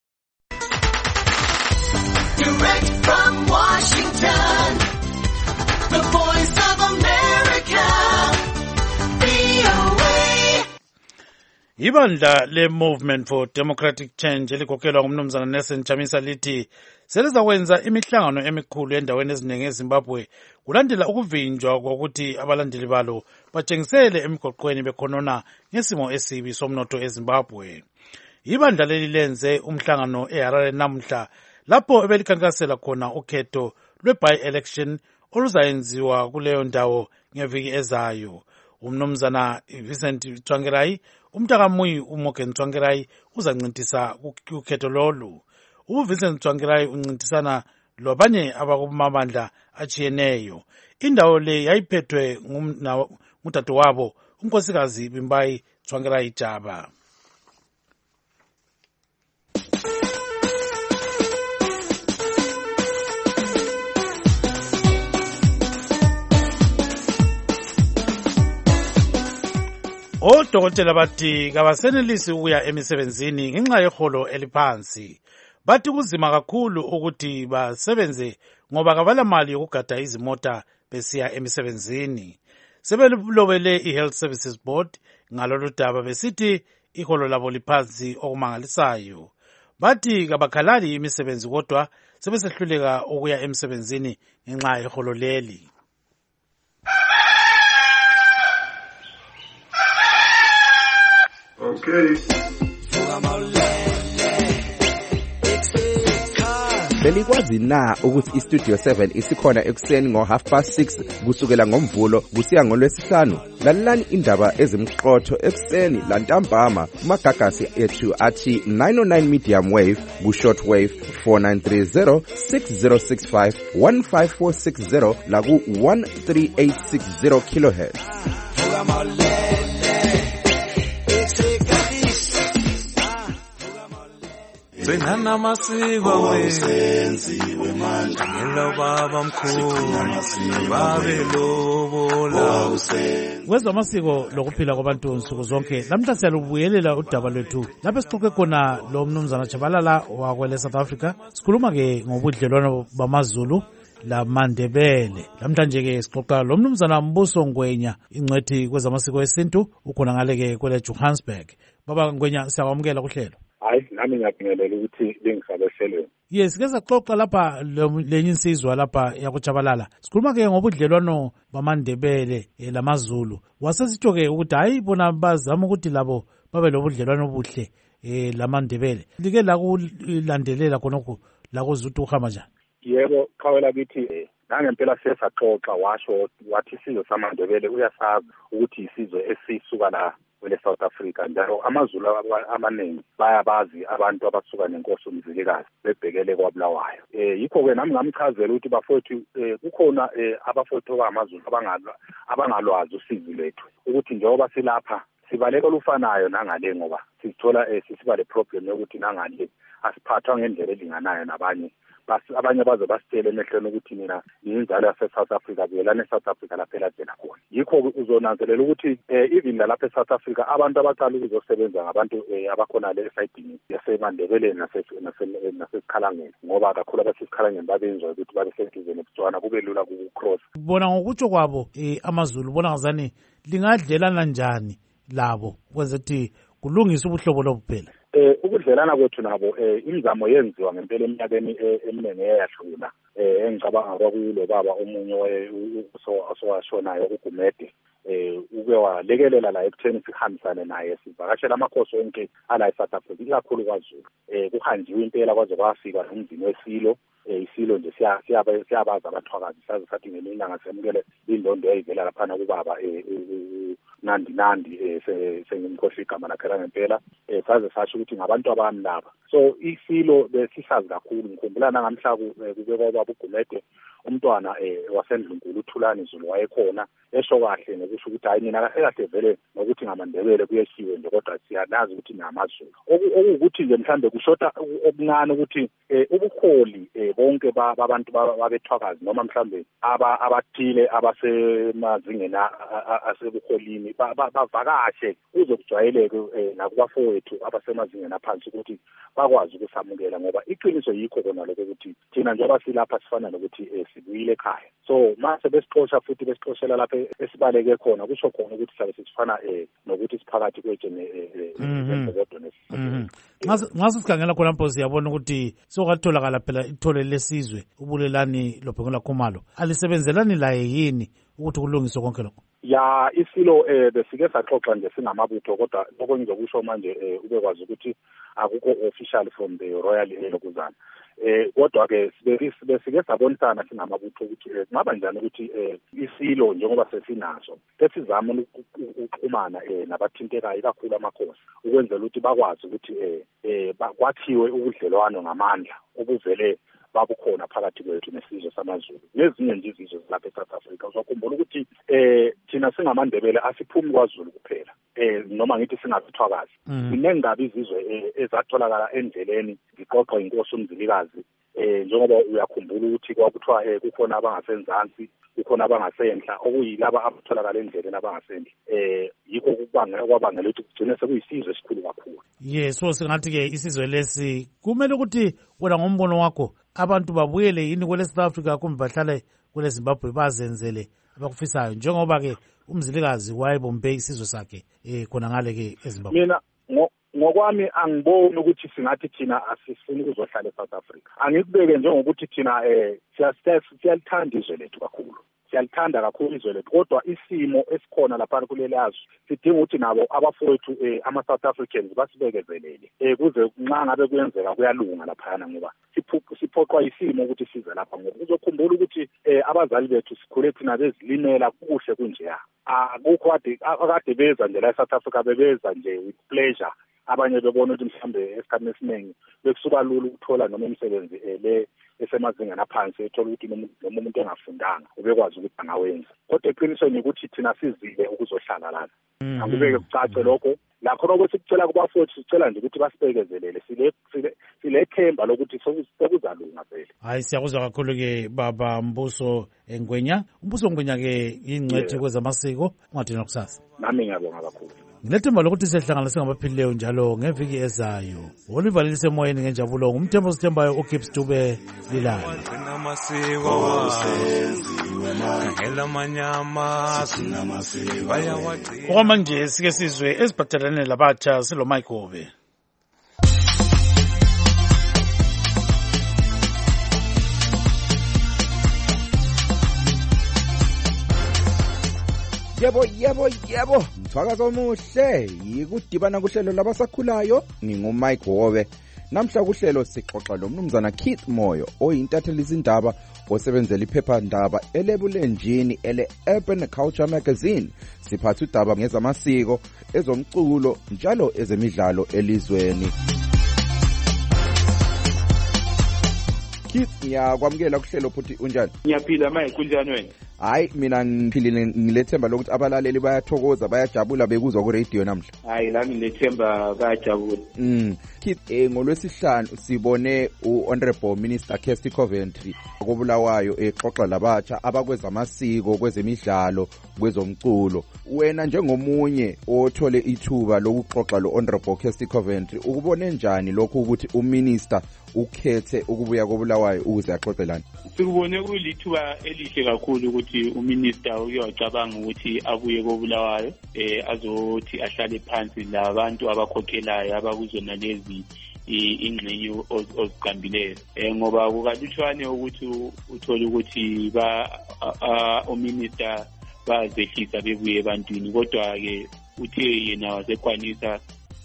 Direct from Washington, the voice of America, V O A. Ibandla le-Movement for Democratic Change elikokelwa ngumnumzana Nelson Chamisa lithi selizakwenza imihlangano emikhulu endaweni eziningi eZimbabwe kulandela ukuvinjwa kokuthi abalandeli balo batshengisele emigwaqweni bekhonona ngesimo esibi somnotho eZimbabwe. Ibandla leli lenze umhlangano eHarare namuhla lapho ebelikhankasela khona ukhetho lwe-by-election oluzayenziwa kuleyo ndawo ngeviki ezayo. Umnumzana Vincent Tsvangirai, umntakamuyi uMorgan Tsvangirai uzancintisa ukhetho lolu. UVincent Tsvangirai uncintisana lwabanye abakumabandla achiyeneyo. Indawo le yayiphethwe ngudadewabo unkosikazi Bimbayi Tsvangirai Jaba. Odokotela bathi kabasenelisi ukuya emisebenzini ngenxa yeholo eliphansi. Bathi kuzima kakhulu ukuthi basebenze ngoba kabalamali yokugada izimota besiya emisebenzini. Sebelobele i-Health Services Board ngalolu daba besithi iholo labo liphansi okumangalisayo. Bathi kabakhalali imisebenzi kodwa sebesehluleka ukuya emisebenzini ngenxa yeholo leli. Okay. Belikwazi na ukuthi iStudio seven isikhona ekuseni ngo half past six kusukela ngomvulo kusiya ngolwesihlanu? Lalelani indaba ezimqotho ekuseni lantambama kumagagasi ethu athi nine oh nine medium wave ku short wave four nine three zero six zero six five one five four six zero la ku one three eight six zero kilohertz. Senhana masiko wenziwe manje ngelo baba mkhulu babe lobola Kwezamasiko lokuphila kwabantu nsuku zonke lamhla siyalubuyelela udaba lwethu lapho sixoxe khona lo mnumzana Chabalala wakwele South Africa. Sikhuluma ke ngobudlelwano bamaZulu laMandebele. Lamhlanje ke sixoxa lo mnumzana Mbuso Ngwenya ingcwethi kwezamasiko esintu ukhona ngale ke kwele Johannesburg. Baba Ngwenya siyakwamukela kuhlelo. Hayi nami ngiyabingelela ukuthi bengisabehlelweni. Yes, ke saxoxa lapha lenye insizwa lapha yakuJabalala. Sikhuluma ke ngobudlelwano bamaNdebele lamaZulu. Wasesitsho ke ukuthi hayi bona bazama ukuthi labo babe lobudlelwano obuhle eh lamaNdebele. Like la kulandelela khonokho la kuzuthi uhamba njani? Yebo, khawela kithi nangempela sesaxoxa washo wathi isizwe samaNdebele uyasazi ukuthi isizwe esisuka la kwele South Africa njalo amaZulu amaningi bayabazi abantu abasuka nenkosi umzilikazi bebhekele kwaBulawayo. Eh yikho ke nami ngamchazela ukuthi bafowethu kukhona abafowethu bamaZulu abangalwa abangalwazi usizi lethu ukuthi njengoba silapha sibaleka olufanayo nangale ngoba sithola sisiba le problem yokuthi nangale asiphathwa ngendlela elinganayo nabanye abanye baze basitshele emehlweni ukuthi mina yinzalo yase-South Africa buyelana e-South Africa lapho eladela khona. Yikho uzonanzelela ukuthi even lalapha e-South Africa abantu abaqala ukuzosebenza ngabantu abakhona le esayidini yasemandebeleni nasesikhalangeni ngoba kakhulu abasesikhalangeni babenzwa ukuthi babe seduzeni eBotswana kube lula ukucross. Bona ngokutsho kwabo amaZulu bona ngazani lingadlelana njani labo kwenza ukuthi kulungisa ubuhlobo lobuphela. Eh ukudlelana kwethu nabo eh imizamo yenziwa ngempela eminyakeni eminingi eyadlula eh engicabanga kwakulo baba omunye osowashonayo uGumede eh uke walekelela la ekutheni sihambisane naye sivakashela amakhosi onke ala eSouth Africa ikakhulu kwaZulu eh kuhanjiwe impela kwaze kwafika nomzini wesilo eh isilo nje siyabaza abathwakazi saze sathi ngelinye ngasemukele indondo eyivela lapha kubaba eh nandi nandi eh sengimkhohle igama lakhe ngempela eh saze sasho ukuthi ngabantu abami laba. So isilo besisazi kakhulu ngikhumbula namhla kube kwaba uGumede umntwana eh wasendlunkulu uThulani Zulu wayekhona esho kahle nokusho ukuthi hayi mina kahle vele nokuthi ngamaNdebele kuyeshiwe nje kodwa siyanazi ukuthi ngamaZulu okuwukuthi nje mhlambe kushoda okuncane ukuthi ubukholi bonke babantu babethwakazi noma mhlambe abathile abasemazingeni asebukholini bavakashe uzokujwayeleke nakubafowethu abasemazingeni aphansi ukuthi bakwazi ukusamukela ngoba iqiniso yikho kona lokho ukuthi thina njengoba silapha sifana nokuthi sibuyile ekhaya. So mase besixosha futhi besixoshela lapha esibaleke khona kusho khona ukuthi sabe sifana eh nokuthi siphakathi kwethu nekodwa nesizwe. Ngaso sikhangela khona mpo siyabona ukuthi sokatholakala phela ithole lesizwe ubulelani loBhengu Khumalo alisebenzelani la yini ukuthi kulungiswe konke lokho. Ya isilo eh besike saxoxa nje singamabutho kodwa lokho ngizokusho manje ubekwazi ukuthi akukho official from the royal elokuzana. Eh kodwa ke besike sabonisana singamabutho ukuthi ngaba njani ukuthi isilo njengoba sesinazo sesizama ukuxhumana nabathintekayo kakhulu amakhosi ukwenzela ukuthi bakwazi ukuthi eh kwakhiwe ubudlelwano ngamandla obuvele babukhona phakathi kwethu nesizwe samaZulu nezinye nje izizwe lapha eSouth Africa. Uzokhumbula ukuthi eh thina singamandebele asiphumi kwaZulu kuphela eh noma ngithi singathwakazi sinengabi izizwe ezatholakala endleleni ziqoqwa inkosi uMzilikazi eh njengoba uyakhumbula ukuthi kwakuthiwa eh kukhona abangasenzansi kukhona abangasenhla okuyilaba abatholakala endleleni abangasenhla eh yikho kubangela kwabangela ukuthi kugcine sekuyisizwe esikhulu kakhulu. Yes, so singathi ke isizwe lesi kumele ukuthi wena ngombono wakho abantu babuyele yini kwele South Africa kumbe bahlale kwele Zimbabwe bazenzele abakufisayo njengoba ke uMzilikazi wayebombe isizwe sakhe eh khona ngale ke eZimbabwe. Mina ngokwami angiboni ukuthi singathi thina asifuni ukuzohlala eSouth Africa. Angikubeke njengokuthi thina eh siyalithanda izwe lethu kakhulu. Siyalithanda kakhulu izwe lethu kodwa isimo esikhona lapha kuleli azwe sidinga ukuthi nabo abafowethu ama South Africans basibekezelele eh kuze nxa ngabe kuyenzeka kuyalunga lapha ngoba siphoqwa isimo ukuthi size lapha ngoba uzokhumbula ukuthi abazali bethu sikhule thina bezilimela kuhle kunjeya akukho kade akade beza nje la eSouth Africa bebeza nje with pleasure abanye bebona ukuthi mhlambe esikhathini esiningi bekusuka lula ukuthola noma umsebenzi le esemazingeni aphansi ethola ukuthi noma umuntu engafundanga ubekwazi ukuthi angawenza kodwa eqinisweni ukuthi thina sizile ukuzohlala lana angibeke kucace lokho lakho nokuthi sicela kubafowethu sicela nje ukuthi basibekezelele sile sile themba lokuthi sekuzalunga phela. Hayi siyakuzwa kakhulu ke baba Mbuso Ngwenya. Mbuso Ngwenya ke ingcwethi kwezamasiko ungathina kusasa. Nami ngiyabonga kakhulu. Ngilethemba lokuthi sihlangana singabaphilileyo njalo ngeviki ezayo. Oliver lisemoyeni ngenjabulo ngumthembo sithembayo uGibbs Dube lilayo. Amasiko wasenziwe ngela manyama sinamasiko bayawathi. Okwamanje sike sizwe eziphathelane labatsha silo Mike Hobe. Yebo yebo yebo mthwakazo omuhle yikudibana kuhlelo labasakhulayo ngingumike Hobe. Namhla kuhlelo sixoxa lo mnumzana Keith Moyo oyintatheli izindaba osebenzela iphepha ndaba elebulenjini ele Urban Culture Magazine. Siphatha udaba ngezamasiko ezomculo njalo ezemidlalo elizweni. Keith ngiyakwamukela kuhlelo futhi unjani? Ngiyaphila manje kunjani wena? hayi mina ngiphilile ngilethemba lokuthi abalaleli bayathokoza bayajabula bekuzwa ku radio namhla. Hayi nami ngilethemba bayajabula. Mm. Kid eh ngolwesihlanu sibone uHonorable Minister Kirsty Coventry kobulawayo exoxa labatsha abakweza amasiko kwezemidlalo kwezomculo. Wena njengomunye othole ithuba lokuxoxa lo Honorable Kirsty Coventry ukubone njani lokho ukuthi uminister ukhethe ukubuya kobulawayo ukuze axoxelane? Sikubone kulithuba elihle kakhulu ukuthi uminister uyacabanga ukuthi abuye kobulawayo eh azothi ahlale phansi labantu abakhokhelayo abakuzona lezi ingxenye oziqambileyo eh ngoba kukalutshwane ukuthi uthole ukuthi ba uminister bazehlisa bebuye ebantwini kodwa ke uthe yena wasekwanisa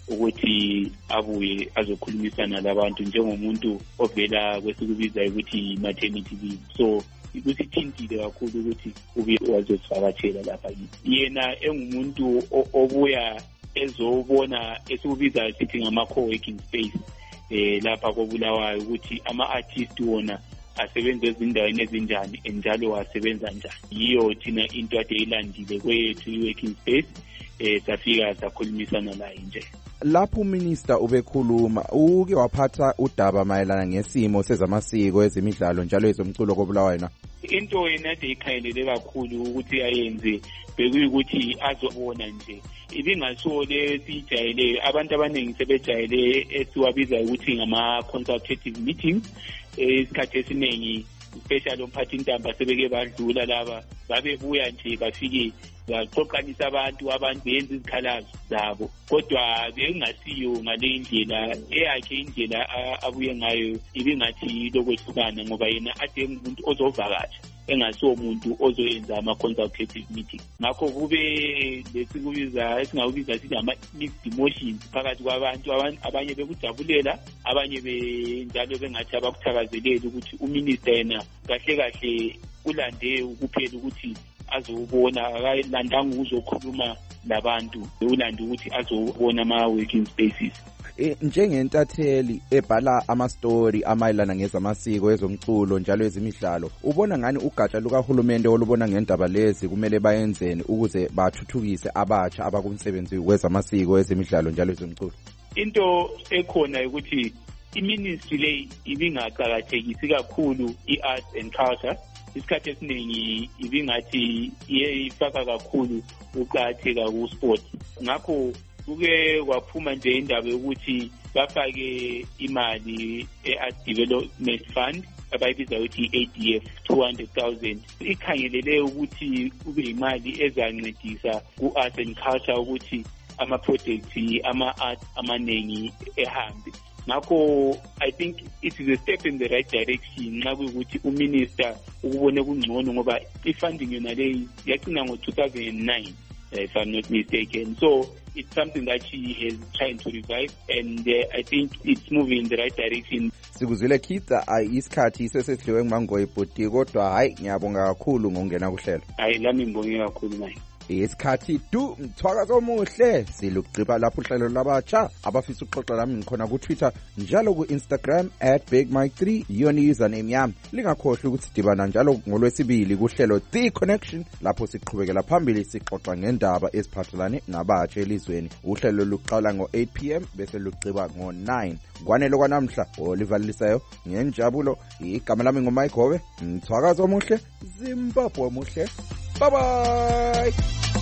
ukuthi abuye azokhulumisana labantu njengomuntu ovela kwesikubiza ukuthi maternity leave. So kusithintile kakhulu ukuthi ubuye wazosivakatshela lapha yena engumuntu obuya ezobona esikubiza sithi ngama co-working space eh lapha kobulawayo ukuthi ama-artist wona asebenza ezindaweni ezinjani njalo wasebenza njani. Yiyo thina into ade ilandile kwethu i-working space eh safika sakhulumisana la nje. Lapho uminister ubekhuluma uke waphatha udaba mayelana ngesimo sezamasiko ezemidlalo njalo ezomculo kobulawayo na? Into yena ade ikhayelele kakhulu ukuthi ayenze bekuyikuthi azobona nje ibingasole sijayele abantu abaningi sebejayele esiwabiza ukuthi ngama consultative meetings isikhathi esiningi especially umphathi intamba sebeke badlula laba babebuya nje bafike baxoxanisa abantu abantu benza izikhalazo zabo kodwa bengasiyo ngale ndlela eyakhe indlela abuye ngayo ibingathi lokwehlukana ngoba yena ade umuntu ozovakasha engasiwo umuntu ozoyenza ama consultative meeting. Ngakho kube lesikubiza esingawubiza sithi ama mixed emotions phakathi kwabantu abanye bekujabulela abanye benjalo bengathi abakuthakazeleli ukuthi uminister yena kahle kahle ulande ukuphela ukuthi azobona akalandanga ukuzokhuluma labantu ulanda ukuthi azobona ama working spaces. E, njengentatheli ebhala ama-story amayelana ngezamasiko ezomculo njalo ezemidlalo ubona ngani ugatsha lukahulumende olubona ngendaba lezi kumele bayenzeni ukuze bathuthukise abatsha abakumsebenzi wezamasiko ezemidlalo njalo ezomculo? Into ekhona ukuthi iministry le ibingaqakathekisi kakhulu i-arts and culture. Isikhathi esiningi ibingathi iyifaka kakhulu uqatheka ku-sport. Ngakho kuke kwaphuma nje indaba yokuthi bafake imali e-Art Development Fund abayibiza ukuthi i-A D F two hundred thousand ikhangelele ukuthi kube imali ezancedisa ku-arts and culture ukuthi ama-projects ama-art amaningi ehambe. Ngakho I think it is a step in the right direction nxa kuyukuthi uminister ukubone kungcono ngoba i-funding yona leyi yaqina ngo two thousand nine if I'm not mistaken. So it's something that she is trying to revive and uh, I think it's moving in the right direction. Sikuzwile Khitsa isikhathi sesedliwe ngumango ebhodi kodwa hayi ngiyabonga kakhulu ngokungena kuhlelo. Hayi lami ngibonge kakhulu manje. Isikhathi du mthwakazo omuhle silugqiba lapho uhlelo labatsha abafisa ukuxoxa nami ngikhona ku Twitter njalo ku Instagram at big mike three yona username yami. Lingakhohlwa ukuthi sidibana njalo ngolwesibili kuhlelo The Connection lapho siqhubekela phambili sixoxa ngendaba eziphathelane nabatsha elizweni. Uhlelo luqala ngo eight p m bese lugqiba ngo nine. Kwanele kwanamhla Oliver Lisayo ngenjabulo igama lami nguMike Gobe mthwakazo omuhle Zimbabwe omuhle. Bye bye.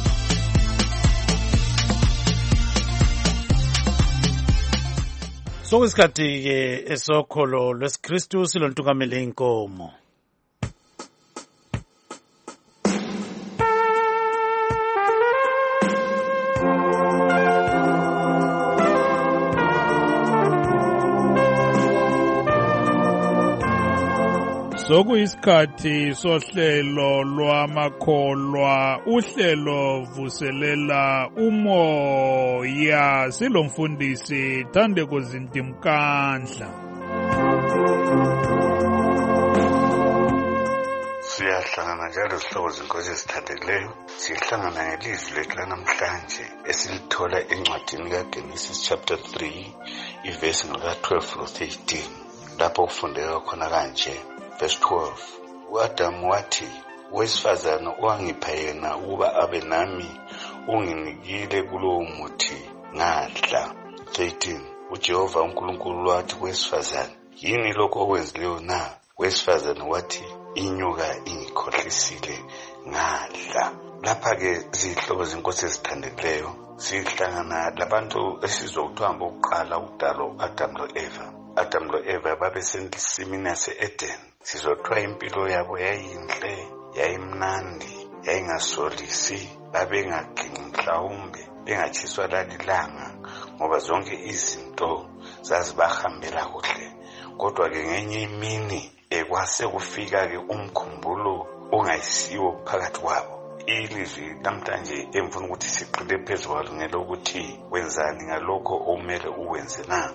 Sokusikhathi ke esokholo lwesikristu silontukamele inkomo. Sokuyisikhathi sohlelo lwamakholwa uhlelo vuselela umoya silomfundisi Thandeko Zintimkandla. Siyahlangana njalo sihloko zinkosi ezithandekileyo sihlangana ngelizwi lethu lanamhlanje esilithola encwadini kaGenesis chapter three ivesi ngaka twelve through thirteen lapho kufundeka khona kanje. Verse twelve, uAdamu wathi wesifazane owangipha yena ukuba abe nami unginikile kulowo muthi ngadla. thirteen uJehova uNkulunkulu wathi kwesifazane, yini lokho okwenzileyo na? Wesifazane wathi, inyoka ingikhohlisile ngadla. Lapha-ke zihlobo zenkosi ezithandekileyo sihlangana labantu esizwa kuthiwa bokuqala ukudala u-Adam lo-Eva. Adam lo-Eva babesensimini yase-Eden. Sizothiwa impilo yabo yayinhle, yayimnandi, yayingasolisi, babengaginqi mhlawumbe, bengatshiswa lalilanga ngoba zonke izinto zazibahambela kuhle. Kodwa-ke ngenye imini ekwase kufika-ke umkhumbulo ongayisiwo phakathi kwabo. Ilizwi namhlanje emfuna ukuthi siqile phezu kwalo ngelokuthi wenzani ngalokho okumele uwenze na.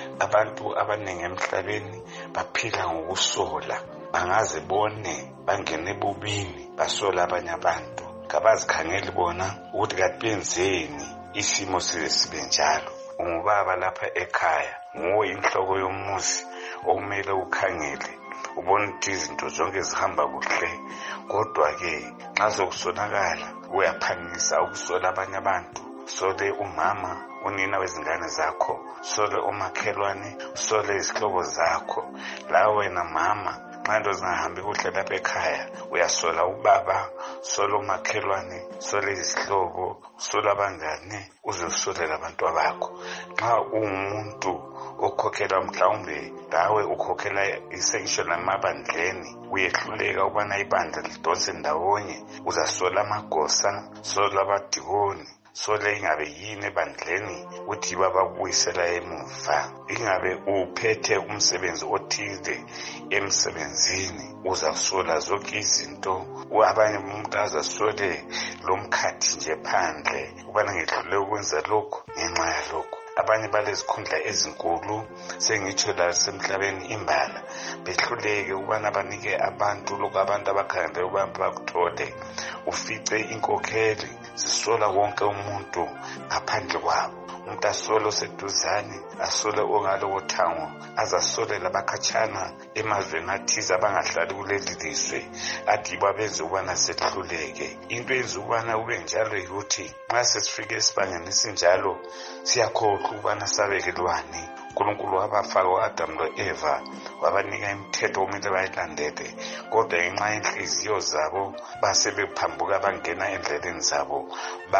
Abantu abaningi emhlabeni baphila ngokusola, bangaze bone bangene ebubini basola abanye abantu, kabazikhangeli bona ukuthi kanti benzeni isimo size sibe njalo. Ungubaba lapha ekhaya, nguwe inhloko yomuzi okumele ukhangele ubona ukuthi izinto zonke zihamba kuhle. Kodwa-ke nxa sokusonakala uyaphangisa ukusola abanye abantu, sole umama unina wezingane zakho, sole umakhelwane, sole izihlobo zakho. La wena mama nxa into zingahambi kuhle lapha ekhaya uyasola ubaba, sola umakhelwane, sola izihlobo, sola abangane, uze usolela abantu bakho. Nxa umuntu okhokhela mhlawumbe ngawe ukhokhela isection amabandleni, uyehluleka ukubana ibandla lidonse ndawonye, uzasola amagosa, sola abadikoni, sole ingabe yini ebandleni uthi bababuyisela emuva. Ingabe uphethe umsebenzi othile emsebenzini, uzasola zonke izinto. Abanye umuntu azasole lo mkhathi nje phandle ubana ngidlule ukwenza lokho ngenxa yalokho. Abanye balezikhundla ezinkulu sengitsho la semhlabeni imbala behluleke ukubana banike abantu lokho abantu abakhangele ubamba bakuthole. Ufice inkokheli zisola wonke umuntu ngaphandle kwabo. Umuntu asole oseduzane, asole ongalo wothango, azasolela abakhatshana emazweni athize abangahlali kuleli lizwe, athi babenze ukubana sehluleke. Into yenza ukubana ube njalo yikuthi nxa sesifike esibangeni esinjalo siyakhohlwa ukubana sabekelwane. uNkulunkulu wabafaka u-Adam lo-Eva wabanika imithetho okumele bayilandele, kodwa ngenxa yenhliziyo zabo basebephambuka bangena endleleni zabo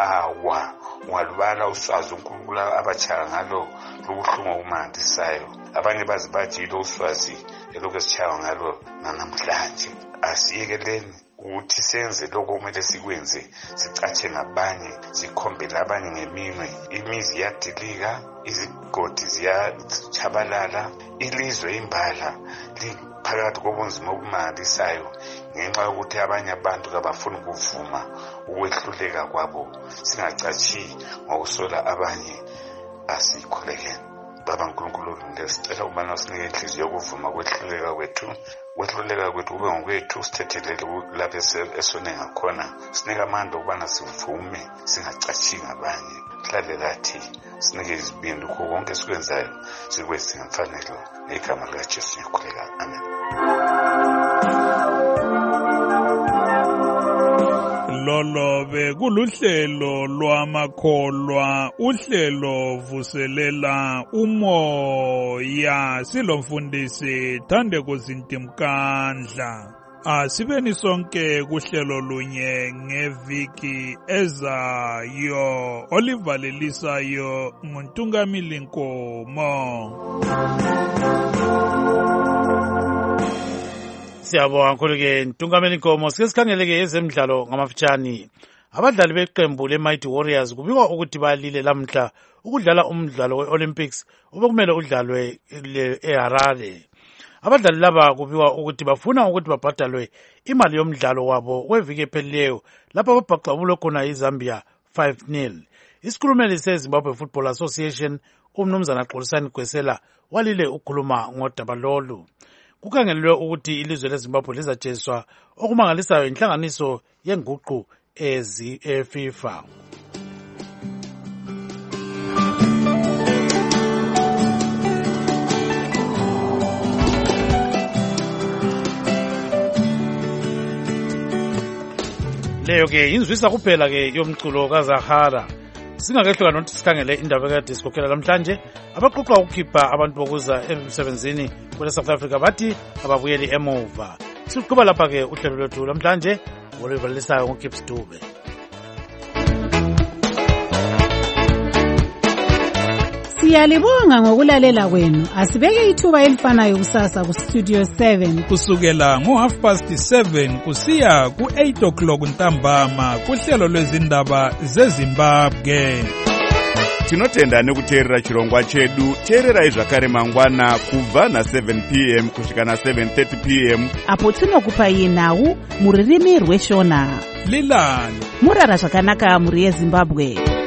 bawa. Walubala uswazi uNkulunkulu abatshaya ngalo lubuhlungu obumandisayo. Abanye bazibajile uswazi elokhu esitshaywa ngalo nanamhlanje. Asiyekeleni ukuthi senze lokho kumele sikwenze, sicatshe ngabanye, sikhombele abanye ngeminwe. Imizi iyadilika, izigodi ziyachabalala, ilizwe imbala liphakathi kobunzima obumangalisayo ngenxa yokuthi abanye abantu kabafuni ukuvuma ukwehluleka kwabo. Singacatshi ngokusola abanye, asikholekeni. Baba uNkulunkulu ndisicela ukubana usinike inhliziyo yokuvuma kwehluleka kwethu. Kwehluleka kwethu kube ngokwethu, sithethelele lapho esone ngakhona. Sinike amandla ukubana sivume, singacatshi ngabanye. Hlale lathi sinike izibindi kho konke sikwenzayo sikwenze ngemfanelo ngegama likaJesu ngiyakhuleka. Amen. Lolo bekuluhlelo lwamakholwa, uhlelo vuselela umoya. Silomfundisi Thandeko Zintimkandla. Asibeni sonke kuhlelo lunye ngeviki ezayo. Olivalelisayo nguNtungamili Nkomo. Siyabonga kakhulu-ke Ntungameli Nkomo. Sike sikhangeleke ezemidlalo ngamafitshane. Abadlali beqembu le-Mighty Warriors kubikwa ukuthi balile lamhla ukudlala umdlalo we-Olympics obekumele udlalwe eHarare. Abadlali laba kubikwa ukuthi bafuna ukuthi babhadalwe imali yomdlalo wabo weviki ephelileyo lapho babhaqabulwe khona iZambia five nil. Isikhulumeli seZimbabwe Football Association umnumzana Xolisani Gwesela walile ukukhuluma ngodaba lolu. Kukhangelelwe ukuthi ilizwe leZimbabwe lizajeziswa okumangalisayo inhlanganiso yenguqu eFIFA. leyo ke inzwisa kuphela ke yomculo kaZahara. Singakehlukana nokuthi sikhangele indaba ekade sikhokhela namhlanje. Abaqoqa ukukhipha abantu bokuza emsebenzini kwele South Africa bathi ababuyeli emuva. Siqhuba lapha ke uhlelo lwethu namhlanje oluvalisayo ngoKips Dube. Siyalibonga ngokulalela kwenu. Asibeke ithuba elifanayo kusasa ku Studio seven kusukela ngo half past seven kusiya ku eight o'clock ntambama kuhlelo lwezindaba zeZimbabwe. Tinotenda nekuteerera chirongwa chedu. Teererai zvakare mangwana kubva na seven p m kusvika na seven thirty p m apo tinokupai nhau muririmi rweshona. Lilani murara zvakanaka muri yeZimbabwe.